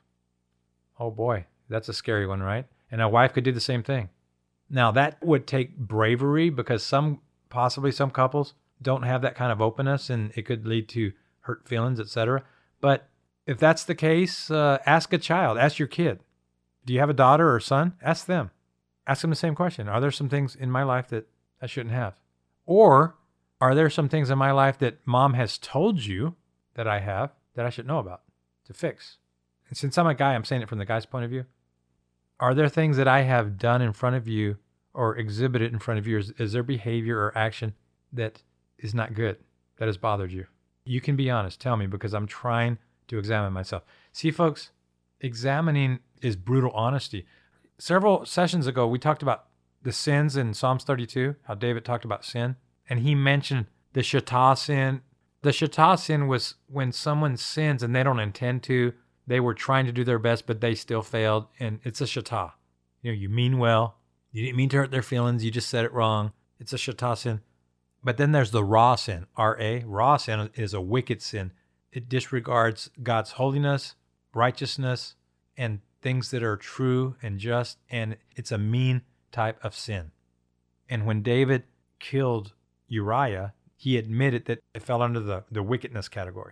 Oh boy, that's a scary one, right? And a wife could do the same thing. Now that would take bravery because possibly some couples don't have that kind of openness and it could lead to hurt feelings, etc. But if that's the case, ask a child, ask your kid. Do you have a daughter or son? Ask them. Ask them the same question. Are there some things in my life that I shouldn't have? Or are there some things in my life that mom has told you that I have that I should know about to fix? And since I'm a guy, I'm saying it from the guy's point of view. Are there things that I have done in front of you or exhibited in front of you? Is there behavior or action that is not good, that has bothered you? You can be honest. Tell me, because I'm trying to examine myself. See, folks, examining is brutal honesty. Several sessions ago, we talked about the sins in Psalms 32, how David talked about sin, and he mentioned the shatah sin. The shatah sin was when someone sins and they don't intend to. They were trying to do their best, but they still failed, and it's a shatah. You mean well. You didn't mean to hurt their feelings. You just said it wrong. It's a shatah sin. But then there's the raw sin, R-A. Raw sin is a wicked sin. It disregards God's holiness, righteousness, and things that are true and just, and it's a mean type of sin. And when David killed Uriah, he admitted that it fell under the wickedness category.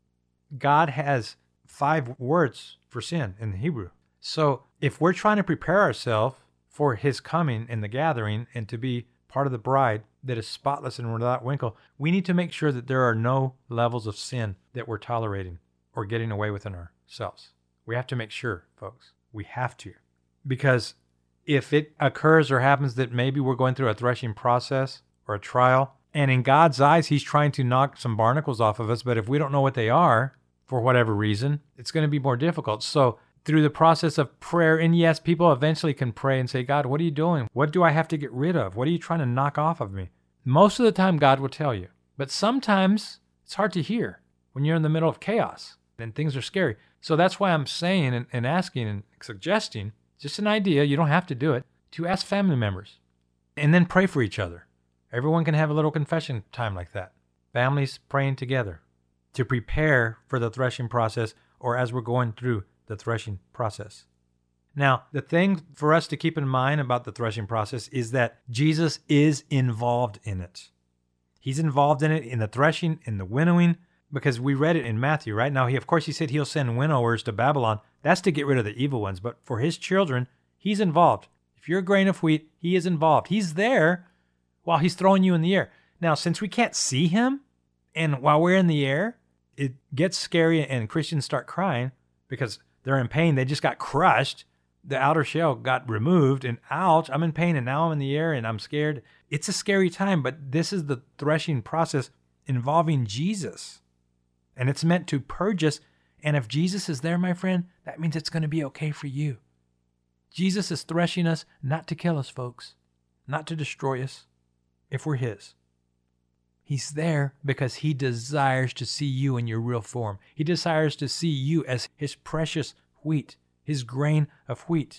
God has 5 words for sin in the Hebrew. So if we're trying to prepare ourselves for his coming in the gathering and to be part of the bride that is spotless and without wrinkle, we need to make sure that there are no levels of sin that we're tolerating or getting away with in ourselves. We have to make sure, folks. We have to. Because if it occurs or happens that maybe we're going through a threshing process or a trial, and in God's eyes, he's trying to knock some barnacles off of us, but if we don't know what they are, for whatever reason, it's going to be more difficult. So through the process of prayer, and yes, people eventually can pray and say, God, what are you doing? What do I have to get rid of? What are you trying to knock off of me? Most of the time, God will tell you. But sometimes it's hard to hear when you're in the middle of chaos and things are scary. So that's why I'm saying and asking and suggesting, just an idea, you don't have to do it, to ask family members. And then pray for each other. Everyone can have a little confession time like that. Families praying together to prepare for the threshing process, or as we're going through the threshing process. Now, the thing for us to keep in mind about the threshing process is that Jesus is involved in it. He's involved in it, in the threshing, in the winnowing, because we read it in Matthew, right? Now, he said he'll send winnowers to Babylon. That's to get rid of the evil ones. But for his children, he's involved. If you're a grain of wheat, he is involved. He's there while he's throwing you in the air. Now, since we can't see him, and while we're in the air, it gets scary and Christians start crying because they're in pain. They just got crushed. The outer shell got removed and ouch, I'm in pain and now I'm in the air and I'm scared. It's a scary time, but this is the threshing process involving Jesus. And it's meant to purge us. And if Jesus is there, my friend, that means it's going to be okay for you. Jesus is threshing us not to kill us, folks, not to destroy us if we're his. He's there because he desires to see you in your real form. He desires to see you as his precious wheat, his grain of wheat.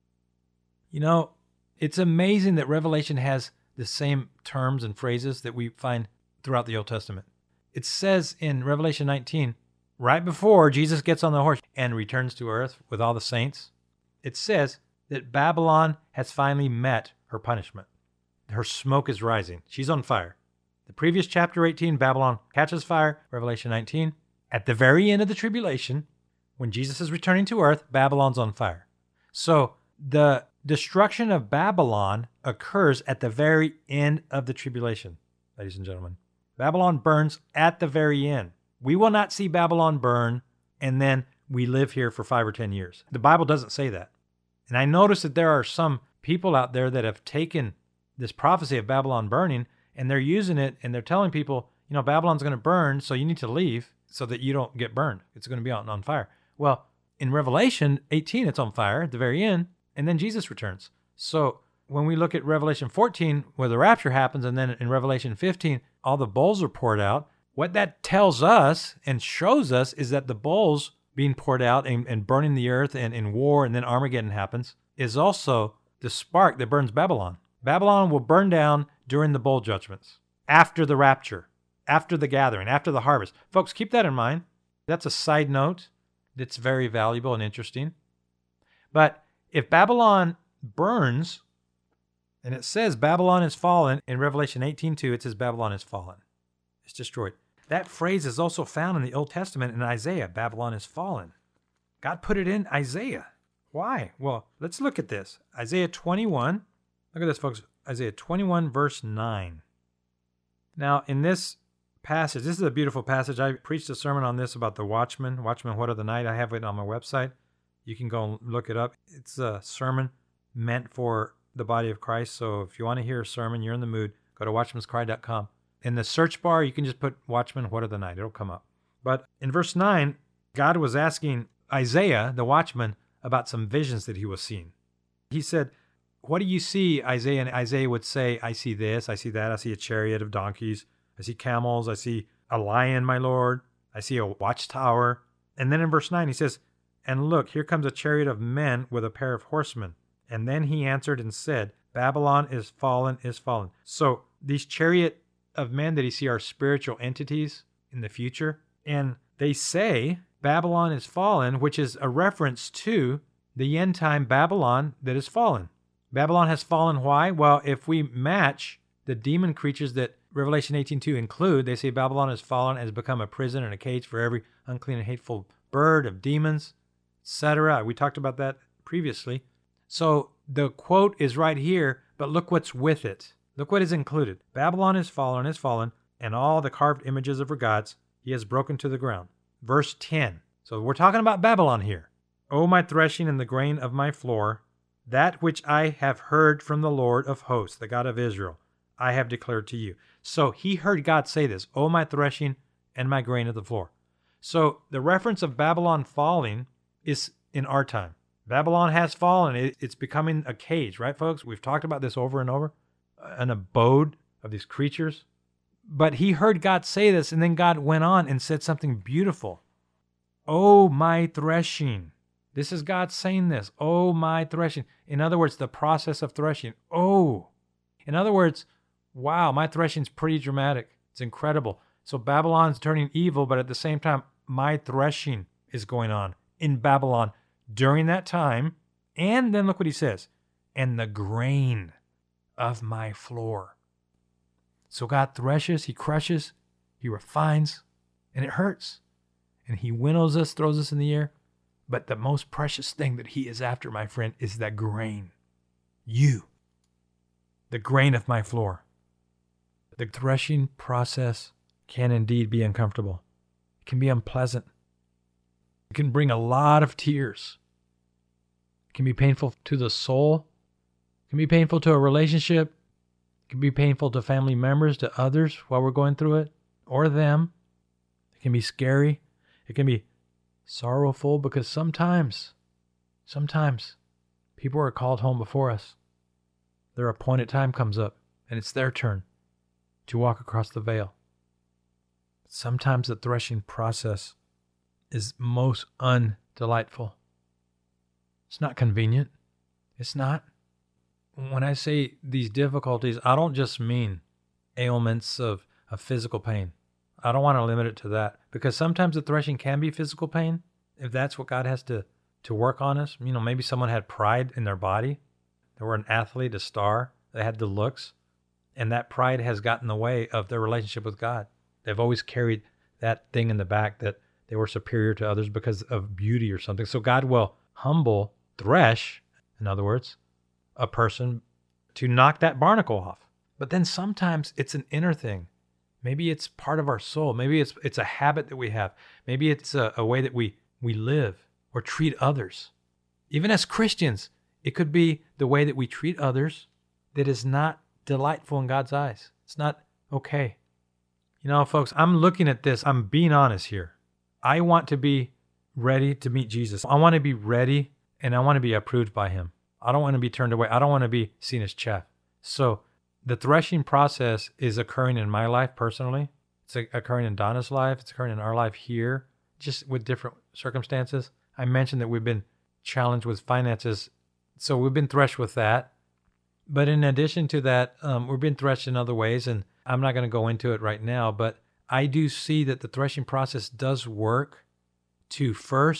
You know, it's amazing that Revelation has the same terms and phrases that we find throughout the Old Testament. It says in Revelation 19, right before Jesus gets on the horse and returns to earth with all the saints, it says that Babylon has finally met her punishment. Her smoke is rising. She's on fire. The previous chapter 18, Babylon catches fire. Revelation 19, at the very end of the tribulation, when Jesus is returning to earth, Babylon's on fire. So the destruction of Babylon occurs at the very end of the tribulation, ladies and gentlemen. Babylon burns at the very end. We will not see Babylon burn and then we live here for 5 or 10 years. The Bible doesn't say that. And I notice that there are some people out there that have taken this prophecy of Babylon burning and they're using it and they're telling people, you know, Babylon's going to burn, so you need to leave so that you don't get burned. It's going to be on fire. Well, in Revelation 18, it's on fire at the very end, and then Jesus returns. So when we look at Revelation 14, where the rapture happens, and then in Revelation 15, all the bowls are poured out, what that tells us and shows us is that the bowls being poured out and burning the earth and in war, and then Armageddon happens, is also the spark that burns Babylon. Babylon will burn down during the bowl judgments, after the rapture, after the gathering, after the harvest. Folks, keep that in mind. That's a side note that's very valuable and interesting. But if Babylon burns, and it says Babylon is fallen, in Revelation 18:2, it says Babylon is fallen. It's destroyed. That phrase is also found in the Old Testament in Isaiah, Babylon is fallen. God put it in Isaiah. Why? Well, let's look at this. Isaiah 21. Look at this, folks. Isaiah 21, verse 9. Now, in this passage, this is a beautiful passage. I preached a sermon on this about the watchmen. Watchmen, what of the night? I have it on my website. You can go and look it up. It's a sermon meant for the body of Christ. So if you want to hear a sermon, you're in the mood, go to watchmanscry.com. In the search bar, you can just put Watchmen, what of the night? It'll come up. But in verse 9, God was asking Isaiah, the watchman, about some visions that he was seeing. He said, what do you see, Isaiah? And Isaiah would say, I see this, I see that, I see a chariot of donkeys, I see camels, I see a lion, my Lord, I see a watchtower. And then in verse 9 he says, and look, here comes a chariot of men with a pair of horsemen. And then he answered and said, Babylon is fallen, is fallen. So these chariot of men that you see are spiritual entities in the future. And they say Babylon is fallen, which is a reference to the end time Babylon that is fallen. Babylon has fallen. Why? Well, if we match the demon creatures that Revelation 18:2 include, they say Babylon has fallen and has become a prison and a cage for every unclean and hateful bird of demons, etc. We talked about that previously. So the quote is right here, but look what's with it. Look what is included. Babylon is fallen, and all the carved images of her gods he has broken to the ground. Verse 10. So we're talking about Babylon here. O my threshing and the grain of my floor, that which I have heard from the Lord of hosts, the God of Israel, I have declared to you. So he heard God say this, O my threshing and my grain of the floor. So the reference of Babylon falling is in our time. Babylon has fallen. It's becoming a cage, right, folks? We've talked about this over and over. An abode of these creatures. But he heard God say this, and then God went on and said something beautiful. Oh, my threshing. This is God saying this. Oh, my threshing. In other words, the process of threshing. Oh. In other words, wow, my threshing's pretty dramatic. It's incredible. So Babylon's turning evil, but at the same time, my threshing is going on in Babylon during that time. And then look what he says, and the grain of my floor. So God threshes, he crushes, he refines, and it hurts. And he winnows us, throws us in the air. But the most precious thing that he is after, my friend, is that grain. You. The grain of my floor. The threshing process can indeed be uncomfortable. It can be unpleasant. It can bring a lot of tears. It can be painful to the soul. It can be painful to a relationship. It can be painful to family members, to others while we're going through it, or them. It can be scary. It can be sorrowful because sometimes people are called home before us. Their appointed time comes up, and it's their turn to walk across the veil. Sometimes the threshing process is most undelightful. It's not convenient. It's not. When I say these difficulties, I don't just mean ailments of physical pain. I don't want to limit it to that, because sometimes the threshing can be physical pain, if that's what God has to work on us. You know, maybe someone had pride in their body. They were an athlete, a star. They had the looks, and that pride has gotten in the way of their relationship with God. They've always carried that thing in the back that they were superior to others because of beauty or something. So God will thresh, in other words, a person to knock that barnacle off. But then sometimes it's an inner thing. Maybe it's part of our soul. Maybe it's a habit that we have. Maybe it's a way that we live or treat others. Even as Christians, it could be the way that we treat others that is not delightful in God's eyes. It's not okay. You know, folks, I'm looking at this. I'm being honest here. I want to be ready to meet Jesus. I want to be ready, and I want to be approved by him. I don't want to be turned away. I don't want to be seen as chaff. So the threshing process is occurring in my life personally. It's occurring in Donna's life. It's occurring in our life here, just with different circumstances. I mentioned that we've been challenged with finances, so we've been threshed with that. But in addition to that, we've been threshed in other ways, and I'm not going to go into it right now, but I do see that the threshing process does work to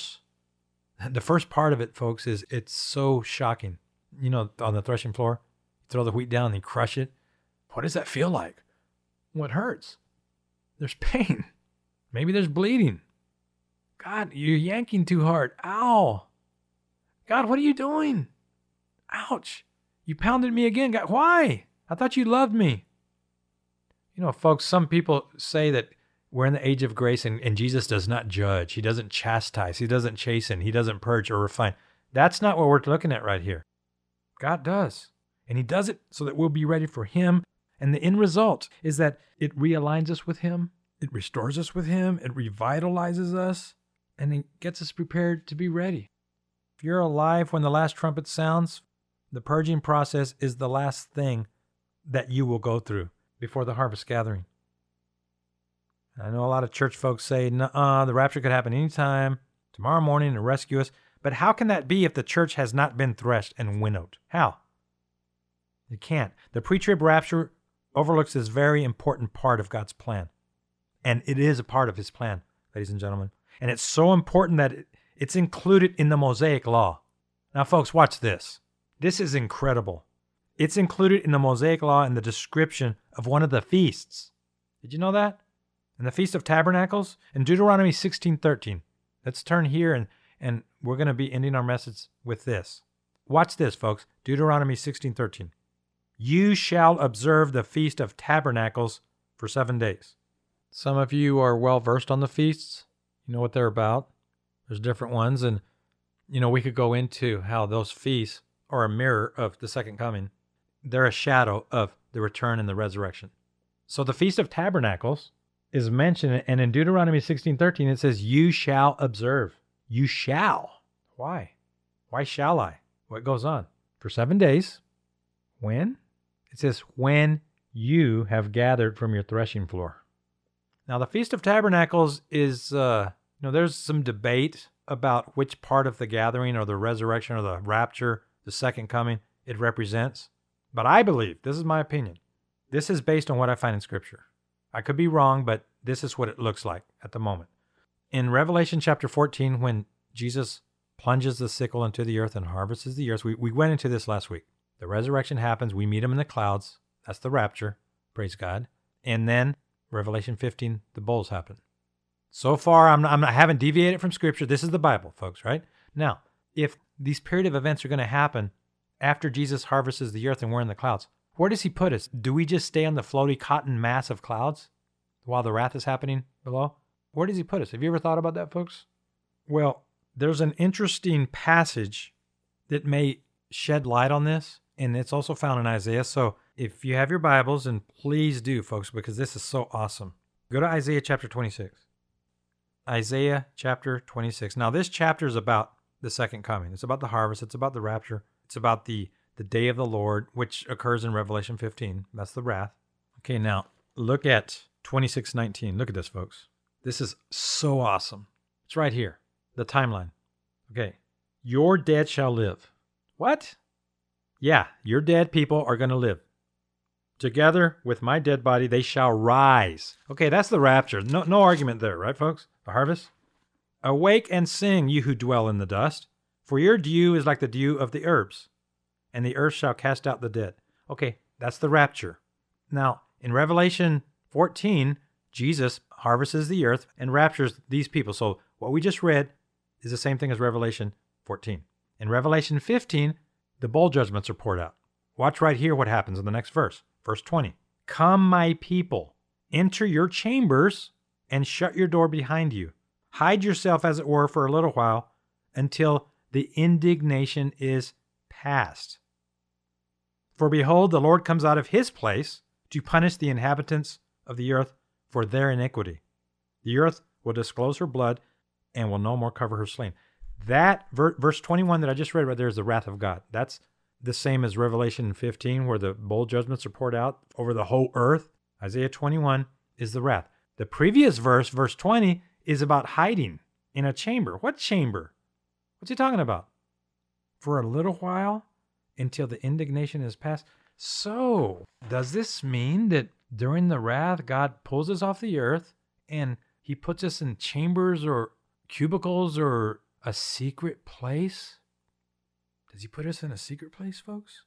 the first part of it, folks, is it's so shocking. You know, on the threshing floor, you throw the wheat down and you crush it. What does that feel like? Well, it hurts. There's pain. Maybe there's bleeding. God, you're yanking too hard. Ow. God, what are you doing? Ouch. You pounded me again. God, why? I thought you loved me. You know, folks, some people say that we're in the age of grace and Jesus does not judge. He doesn't chastise. He doesn't chasten. He doesn't purge or refine. That's not what we're looking at right here. God does. And he does it so that we'll be ready for him. And the end result is that it realigns us with him. It restores us with him. It revitalizes us. And it gets us prepared to be ready. If you're alive when the last trumpet sounds, the purging process is the last thing that you will go through before the harvest gathering. I know a lot of church folks say, nuh-uh, the rapture could happen anytime, tomorrow morning, and rescue us. But how can that be if the church has not been threshed and winnowed? How? It can't. The pre-trib rapture overlooks this very important part of God's plan. And it is a part of his plan, ladies and gentlemen. And it's so important that it's included in the Mosaic Law. Now, folks, watch this. This is incredible. It's included in the Mosaic Law in the description of one of the feasts. Did you know that? In the Feast of Tabernacles, in Deuteronomy 16:13. Let's turn here and we're going to be ending our message with this. Watch this, folks. Deuteronomy 16:13. You shall observe the Feast of Tabernacles for 7 days. Some of you are well versed on the feasts. You know what they're about. There's different ones, and you know we could go into how those feasts are a mirror of the second coming. They're a shadow of the return and the resurrection. So the Feast of Tabernacles is mentioned, and in Deuteronomy 16:13 it says, you shall observe. You shall. Why? Why shall I? What goes on? For 7 days. When? It says, when you have gathered from your threshing floor. Now the Feast of Tabernacles is, there's some debate about which part of the gathering or the resurrection or the rapture, the second coming, it represents. But I believe, this is my opinion, this is based on what I find in Scripture. I could be wrong, but this is what it looks like at the moment. In Revelation chapter 14, when Jesus plunges the sickle into the earth and harvests the earth, we went into this last week. The resurrection happens. We meet him in the clouds. That's the rapture. Praise God. And then Revelation 15, the bowls happen. So far, I haven't deviated from Scripture. This is the Bible, folks, right? Now, if these period of events are going to happen after Jesus harvests the earth and we're in the clouds, where does he put us? Do we just stay on the floaty cotton mass of clouds while the wrath is happening below? Where does he put us? Have you ever thought about that, folks? Well, there's an interesting passage that may shed light on this, and it's also found in Isaiah. So if you have your Bibles, and please do, folks, because this is so awesome. Go to Isaiah chapter 26. Isaiah chapter 26. Now, this chapter is about the second coming. It's about the harvest. It's about the rapture. It's about the day of the Lord, which occurs in Revelation 15. That's the wrath. Okay, now look at 26:19. Look at this, folks. This is so awesome. It's right here, the timeline. Okay, your dead shall live. What? Yeah, your dead people are going to live. Together with my dead body, they shall rise. Okay, that's the rapture. No argument there, right, folks? The harvest. Awake and sing, you who dwell in the dust, for your dew is like the dew of the herbs, and the earth shall cast out the dead. Okay, that's the rapture. Now, in Revelation 14, Jesus harvests the earth and raptures these people. So what we just read is the same thing as Revelation 14. In Revelation 15, the bowl judgments are poured out. Watch right here what happens in the next verse. Verse 20. Come, my people, enter your chambers and shut your door behind you. Hide yourself, as it were, for a little while until the indignation is past. For behold, the Lord comes out of his place to punish the inhabitants of the earth for their iniquity. The earth will disclose her blood and will no more cover her slain. That verse 21 that I just read right there is the wrath of God. That's the same as Revelation 15, where the bowl judgments are poured out over the whole earth. Isaiah 21 is the wrath. The previous verse, verse 20, is about hiding in a chamber. What chamber? What's he talking about? For a little while until the indignation is past. So, does this mean that during the wrath, God pulls us off the earth and he puts us in chambers or cubicles or a secret place? Does he put us in a secret place, folks?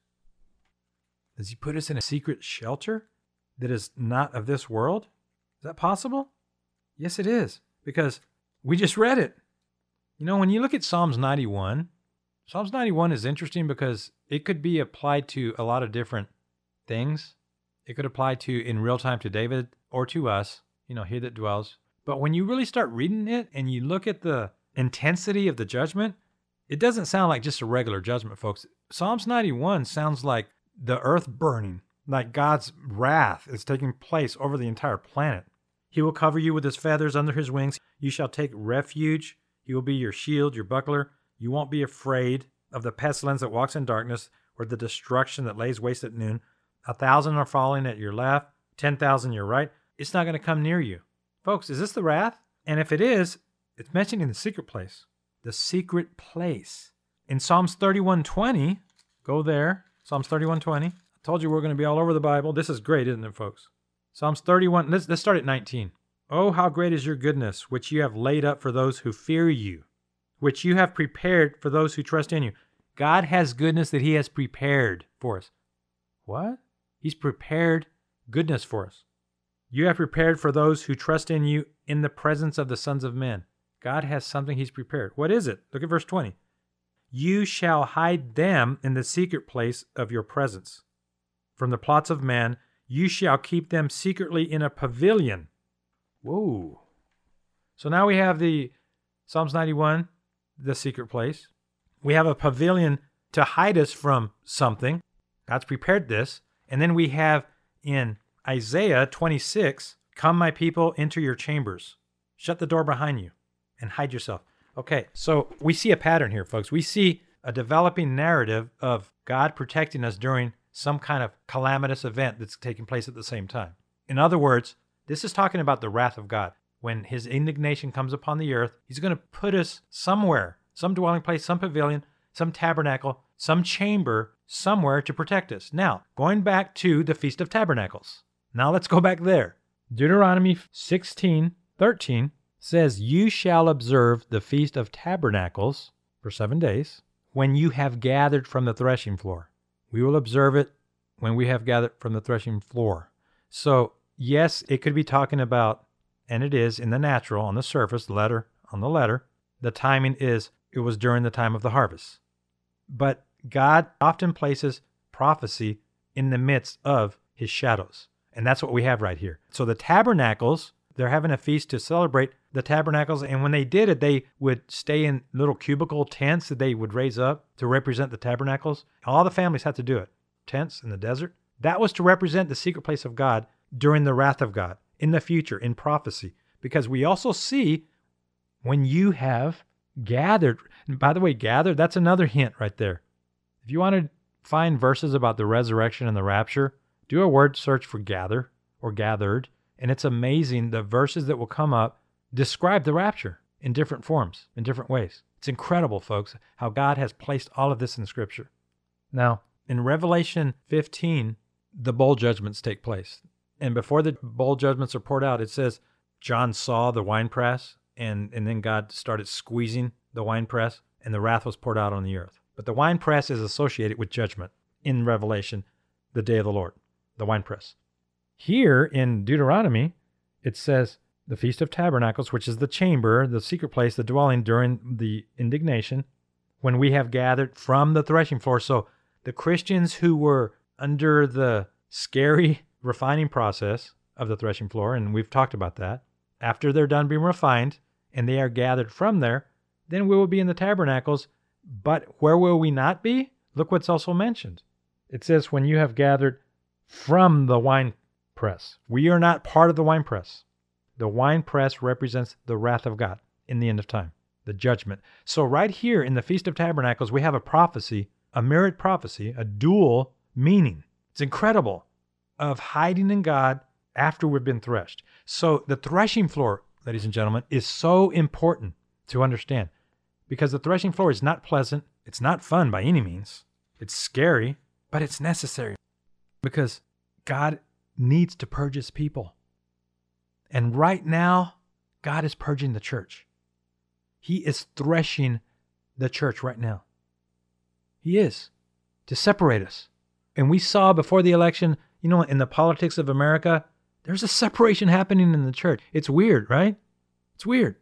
Does he put us in a secret shelter that is not of this world? Is that possible? Yes, it is, because we just read it. You know, when you look at Psalms 91, Psalms 91 is interesting because it could be applied to a lot of different things. It could apply to, in real time, to David or to us, he that dwells. But when you really start reading it and you look at the intensity of the judgment, it doesn't sound like just a regular judgment, folks. Psalms 91 sounds like the earth burning, like God's wrath is taking place over the entire planet. He will cover you with his feathers under his wings. You shall take refuge. He will be your shield, your buckler. You won't be afraid of the pestilence that walks in darkness or the destruction that lays waste at noon. 1,000 are falling at your left, 10,000 your right. It's not going to come near you. Folks, is this the wrath? And if it is, it's mentioned in the secret place. The secret place. In Psalms 31:20, go there. Psalms 31:20. I told you we're going to be all over the Bible. This is great, isn't it, folks? Psalms 31. Let's start at 19. Oh, how great is your goodness, which you have laid up for those who fear you, which you have prepared for those who trust in you. God has goodness that he has prepared for us. What? He's prepared goodness for us. You have prepared for those who trust in you in the presence of the sons of men. God has something he's prepared. What is it? Look at verse 20. You shall hide them in the secret place of your presence. From the plots of man, you shall keep them secretly in a pavilion. Whoa. So now we have the Psalms 91, the secret place. We have a pavilion to hide us from something. God's prepared this. And then we have in Isaiah 26, come my people, enter your chambers. Shut the door behind you and hide yourself. Okay, so we see a pattern here, folks. We see a developing narrative of God protecting us during some kind of calamitous event that's taking place at the same time. In other words, this is talking about the wrath of God. When his indignation comes upon the earth, he's going to put us somewhere, some dwelling place, some pavilion, some tabernacle some chamber somewhere to protect us. Now, going back to the Feast of Tabernacles. Now let's go back there. Deuteronomy 16:13 says, "You shall observe the Feast of Tabernacles for 7 days when you have gathered from the threshing floor." We will observe it when we have gathered from the threshing floor. So, yes, it could be talking about, and it is in the natural, on the surface, on the letter, the timing is, it was during the time of the harvest. But God often places prophecy in the midst of his shadows. And that's what we have right here. So the tabernacles, they're having a feast to celebrate the tabernacles. And when they did it, they would stay in little cubicle tents that they would raise up to represent the tabernacles. All the families had to do it. Tents in the desert. That was to represent the secret place of God during the wrath of God in the future, in prophecy. Because we also see when you have gathered, and by the way, gathered, that's another hint right there. If you want to find verses about the resurrection and the rapture, do a word search for gather or gathered, and it's amazing the verses that will come up describe the rapture in different forms, in different ways. It's incredible, folks, how God has placed all of this in Scripture. Now, in Revelation 15, the bowl judgments take place. And before the bowl judgments are poured out, it says John saw the winepress, and then God started squeezing the winepress, and the wrath was poured out on the earth. But the winepress is associated with judgment in Revelation, the day of the Lord, the winepress. Here in Deuteronomy, it says the Feast of Tabernacles, which is the chamber, the secret place, the dwelling during the indignation, when we have gathered from the threshing floor. So the Christians who were under the scary refining process of the threshing floor, and we've talked about that, after they're done being refined and they are gathered from there, then we will be in the tabernacles. But where will we not be? Look what's also mentioned. It says, when you have gathered from the wine press. We are not part of the wine press. The wine press represents the wrath of God in the end of time, the judgment. So right here in the Feast of Tabernacles, we have a prophecy, a mirrored prophecy, a dual meaning. It's incredible, of hiding in God after we've been threshed. So the threshing floor, ladies and gentlemen, is so important to understand, because the threshing floor is not pleasant. It's not fun by any means. It's scary, but it's necessary, because God needs to purge his people. And right now, God is purging the church. He is threshing the church right now. He is, to separate us. And we saw before the election, in the politics of America, there's a separation happening in the church. It's weird, right? It's weird.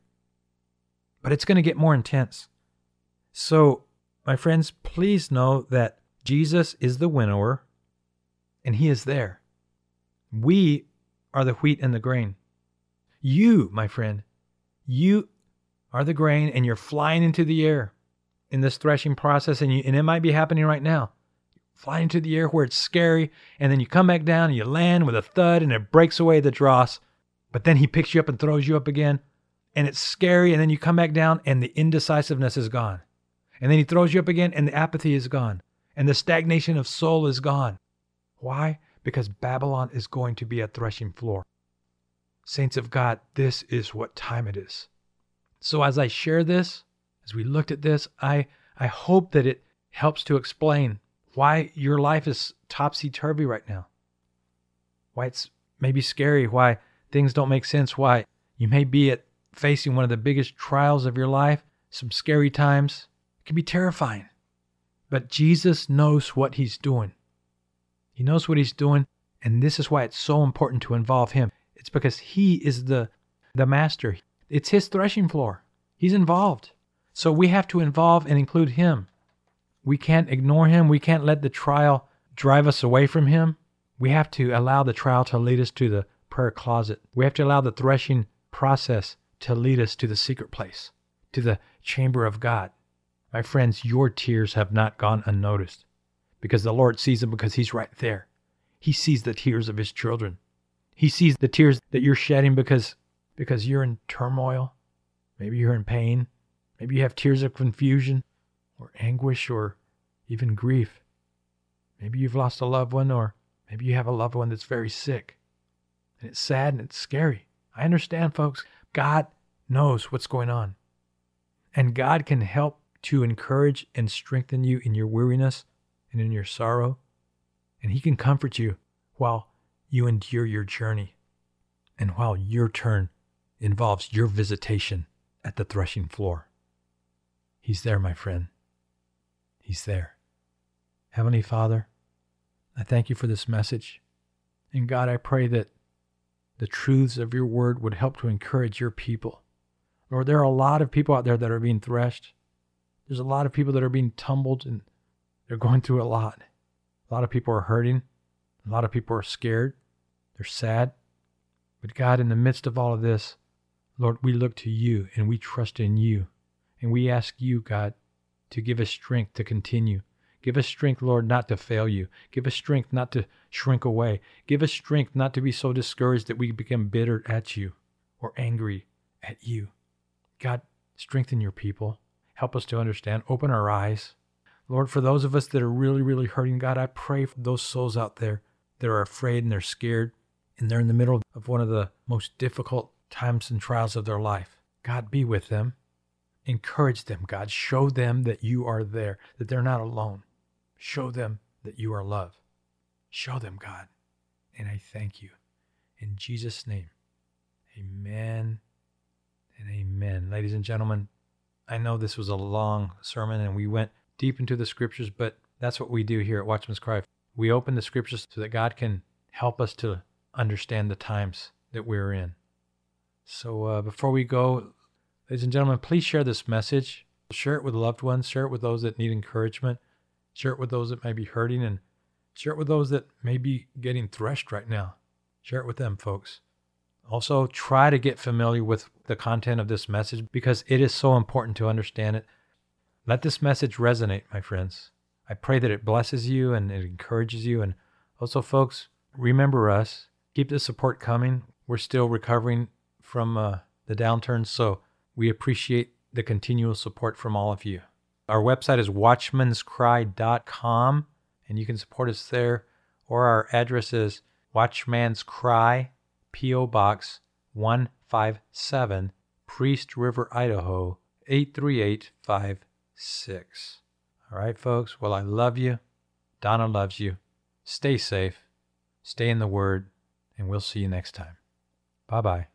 But it's going to get more intense. So, my friends, please know that Jesus is the winnower, and he is there. We are the wheat and the grain. You, my friend, you are the grain, and you're flying into the air in this threshing process, and it might be happening right now. Flying into the air where it's scary, and then you come back down and you land with a thud, and it breaks away the dross, but then he picks you up and throws you up again, and it's scary, and then you come back down, and the indecisiveness is gone. And then he throws you up again, and the apathy is gone, and the stagnation of soul is gone. Why? Because Babylon is going to be a threshing floor. Saints of God, this is what time it is. So as I share this, as we looked at this, I hope that it helps to explain why your life is topsy-turvy right now. Why it's maybe scary, why things don't make sense, why you may be facing one of the biggest trials of your life, some scary times. It can be terrifying. But Jesus knows what he's doing. He knows what he's doing, and this is why it's so important to involve him. It's because he is the master. It's his threshing floor. He's involved. So we have to involve and include him. We can't ignore him. We can't let the trial drive us away from him. We have to allow the trial to lead us to the prayer closet. We have to allow the threshing process to lead us to the secret place, to the chamber of God. My friends, your tears have not gone unnoticed, because the Lord sees them, because he's right there. He sees the tears of his children. He sees the tears that you're shedding because you're in turmoil. Maybe you're in pain. Maybe you have tears of confusion or anguish or even grief. Maybe you've lost a loved one, or maybe you have a loved one that's very sick. And it's sad and it's scary. I understand, folks. God knows what's going on. And God can help to encourage and strengthen you in your weariness and in your sorrow. And he can comfort you while you endure your journey and while your turn involves your visitation at the threshing floor. He's there, my friend. He's there. Heavenly Father, I thank you for this message. And God, I pray that the truths of your word would help to encourage your people. Lord, there are a lot of people out there that are being threshed. There's a lot of people that are being tumbled, and they're going through a lot. A lot of people are hurting. A lot of people are scared. They're sad. But God, in the midst of all of this, Lord, we look to you and we trust in you. And we ask you, God, to give us strength to continue. Give us strength, Lord, not to fail you. Give us strength not to shrink away. Give us strength not to be so discouraged that we become bitter at you or angry at you. God, strengthen your people. Help us to understand. Open our eyes. Lord, for those of us that are really, really hurting, God, I pray for those souls out there that are afraid and they're scared and they're in the middle of one of the most difficult times and trials of their life. God, be with them. Encourage them, God. Show them that you are there, that they're not alone. Show them that you are love. Show them, God. And I thank you. In Jesus' name, amen and amen. Ladies and gentlemen, I know this was a long sermon and we went deep into the scriptures, but that's what we do here at Watchman's Cry. We open the scriptures so that God can help us to understand the times that we're in. So before we go, ladies and gentlemen, please share this message. Share it with loved ones. Share it with those that need encouragement. Share it with those that may be hurting, and share it with those that may be getting threshed right now. Share it with them, folks. Also, try to get familiar with the content of this message because it is so important to understand it. Let this message resonate, my friends. I pray that it blesses you and it encourages you. And also, folks, remember us. Keep the support coming. We're still recovering from the downturn, so we appreciate the continual support from all of you. Our website is watchmanscry.com, and you can support us there. Or our address is Watchman's Cry, P.O. Box 157, Priest River, Idaho, 83856. All right, folks. Well, I love you. Donna loves you. Stay safe. Stay in the Word, and we'll see you next time. Bye-bye.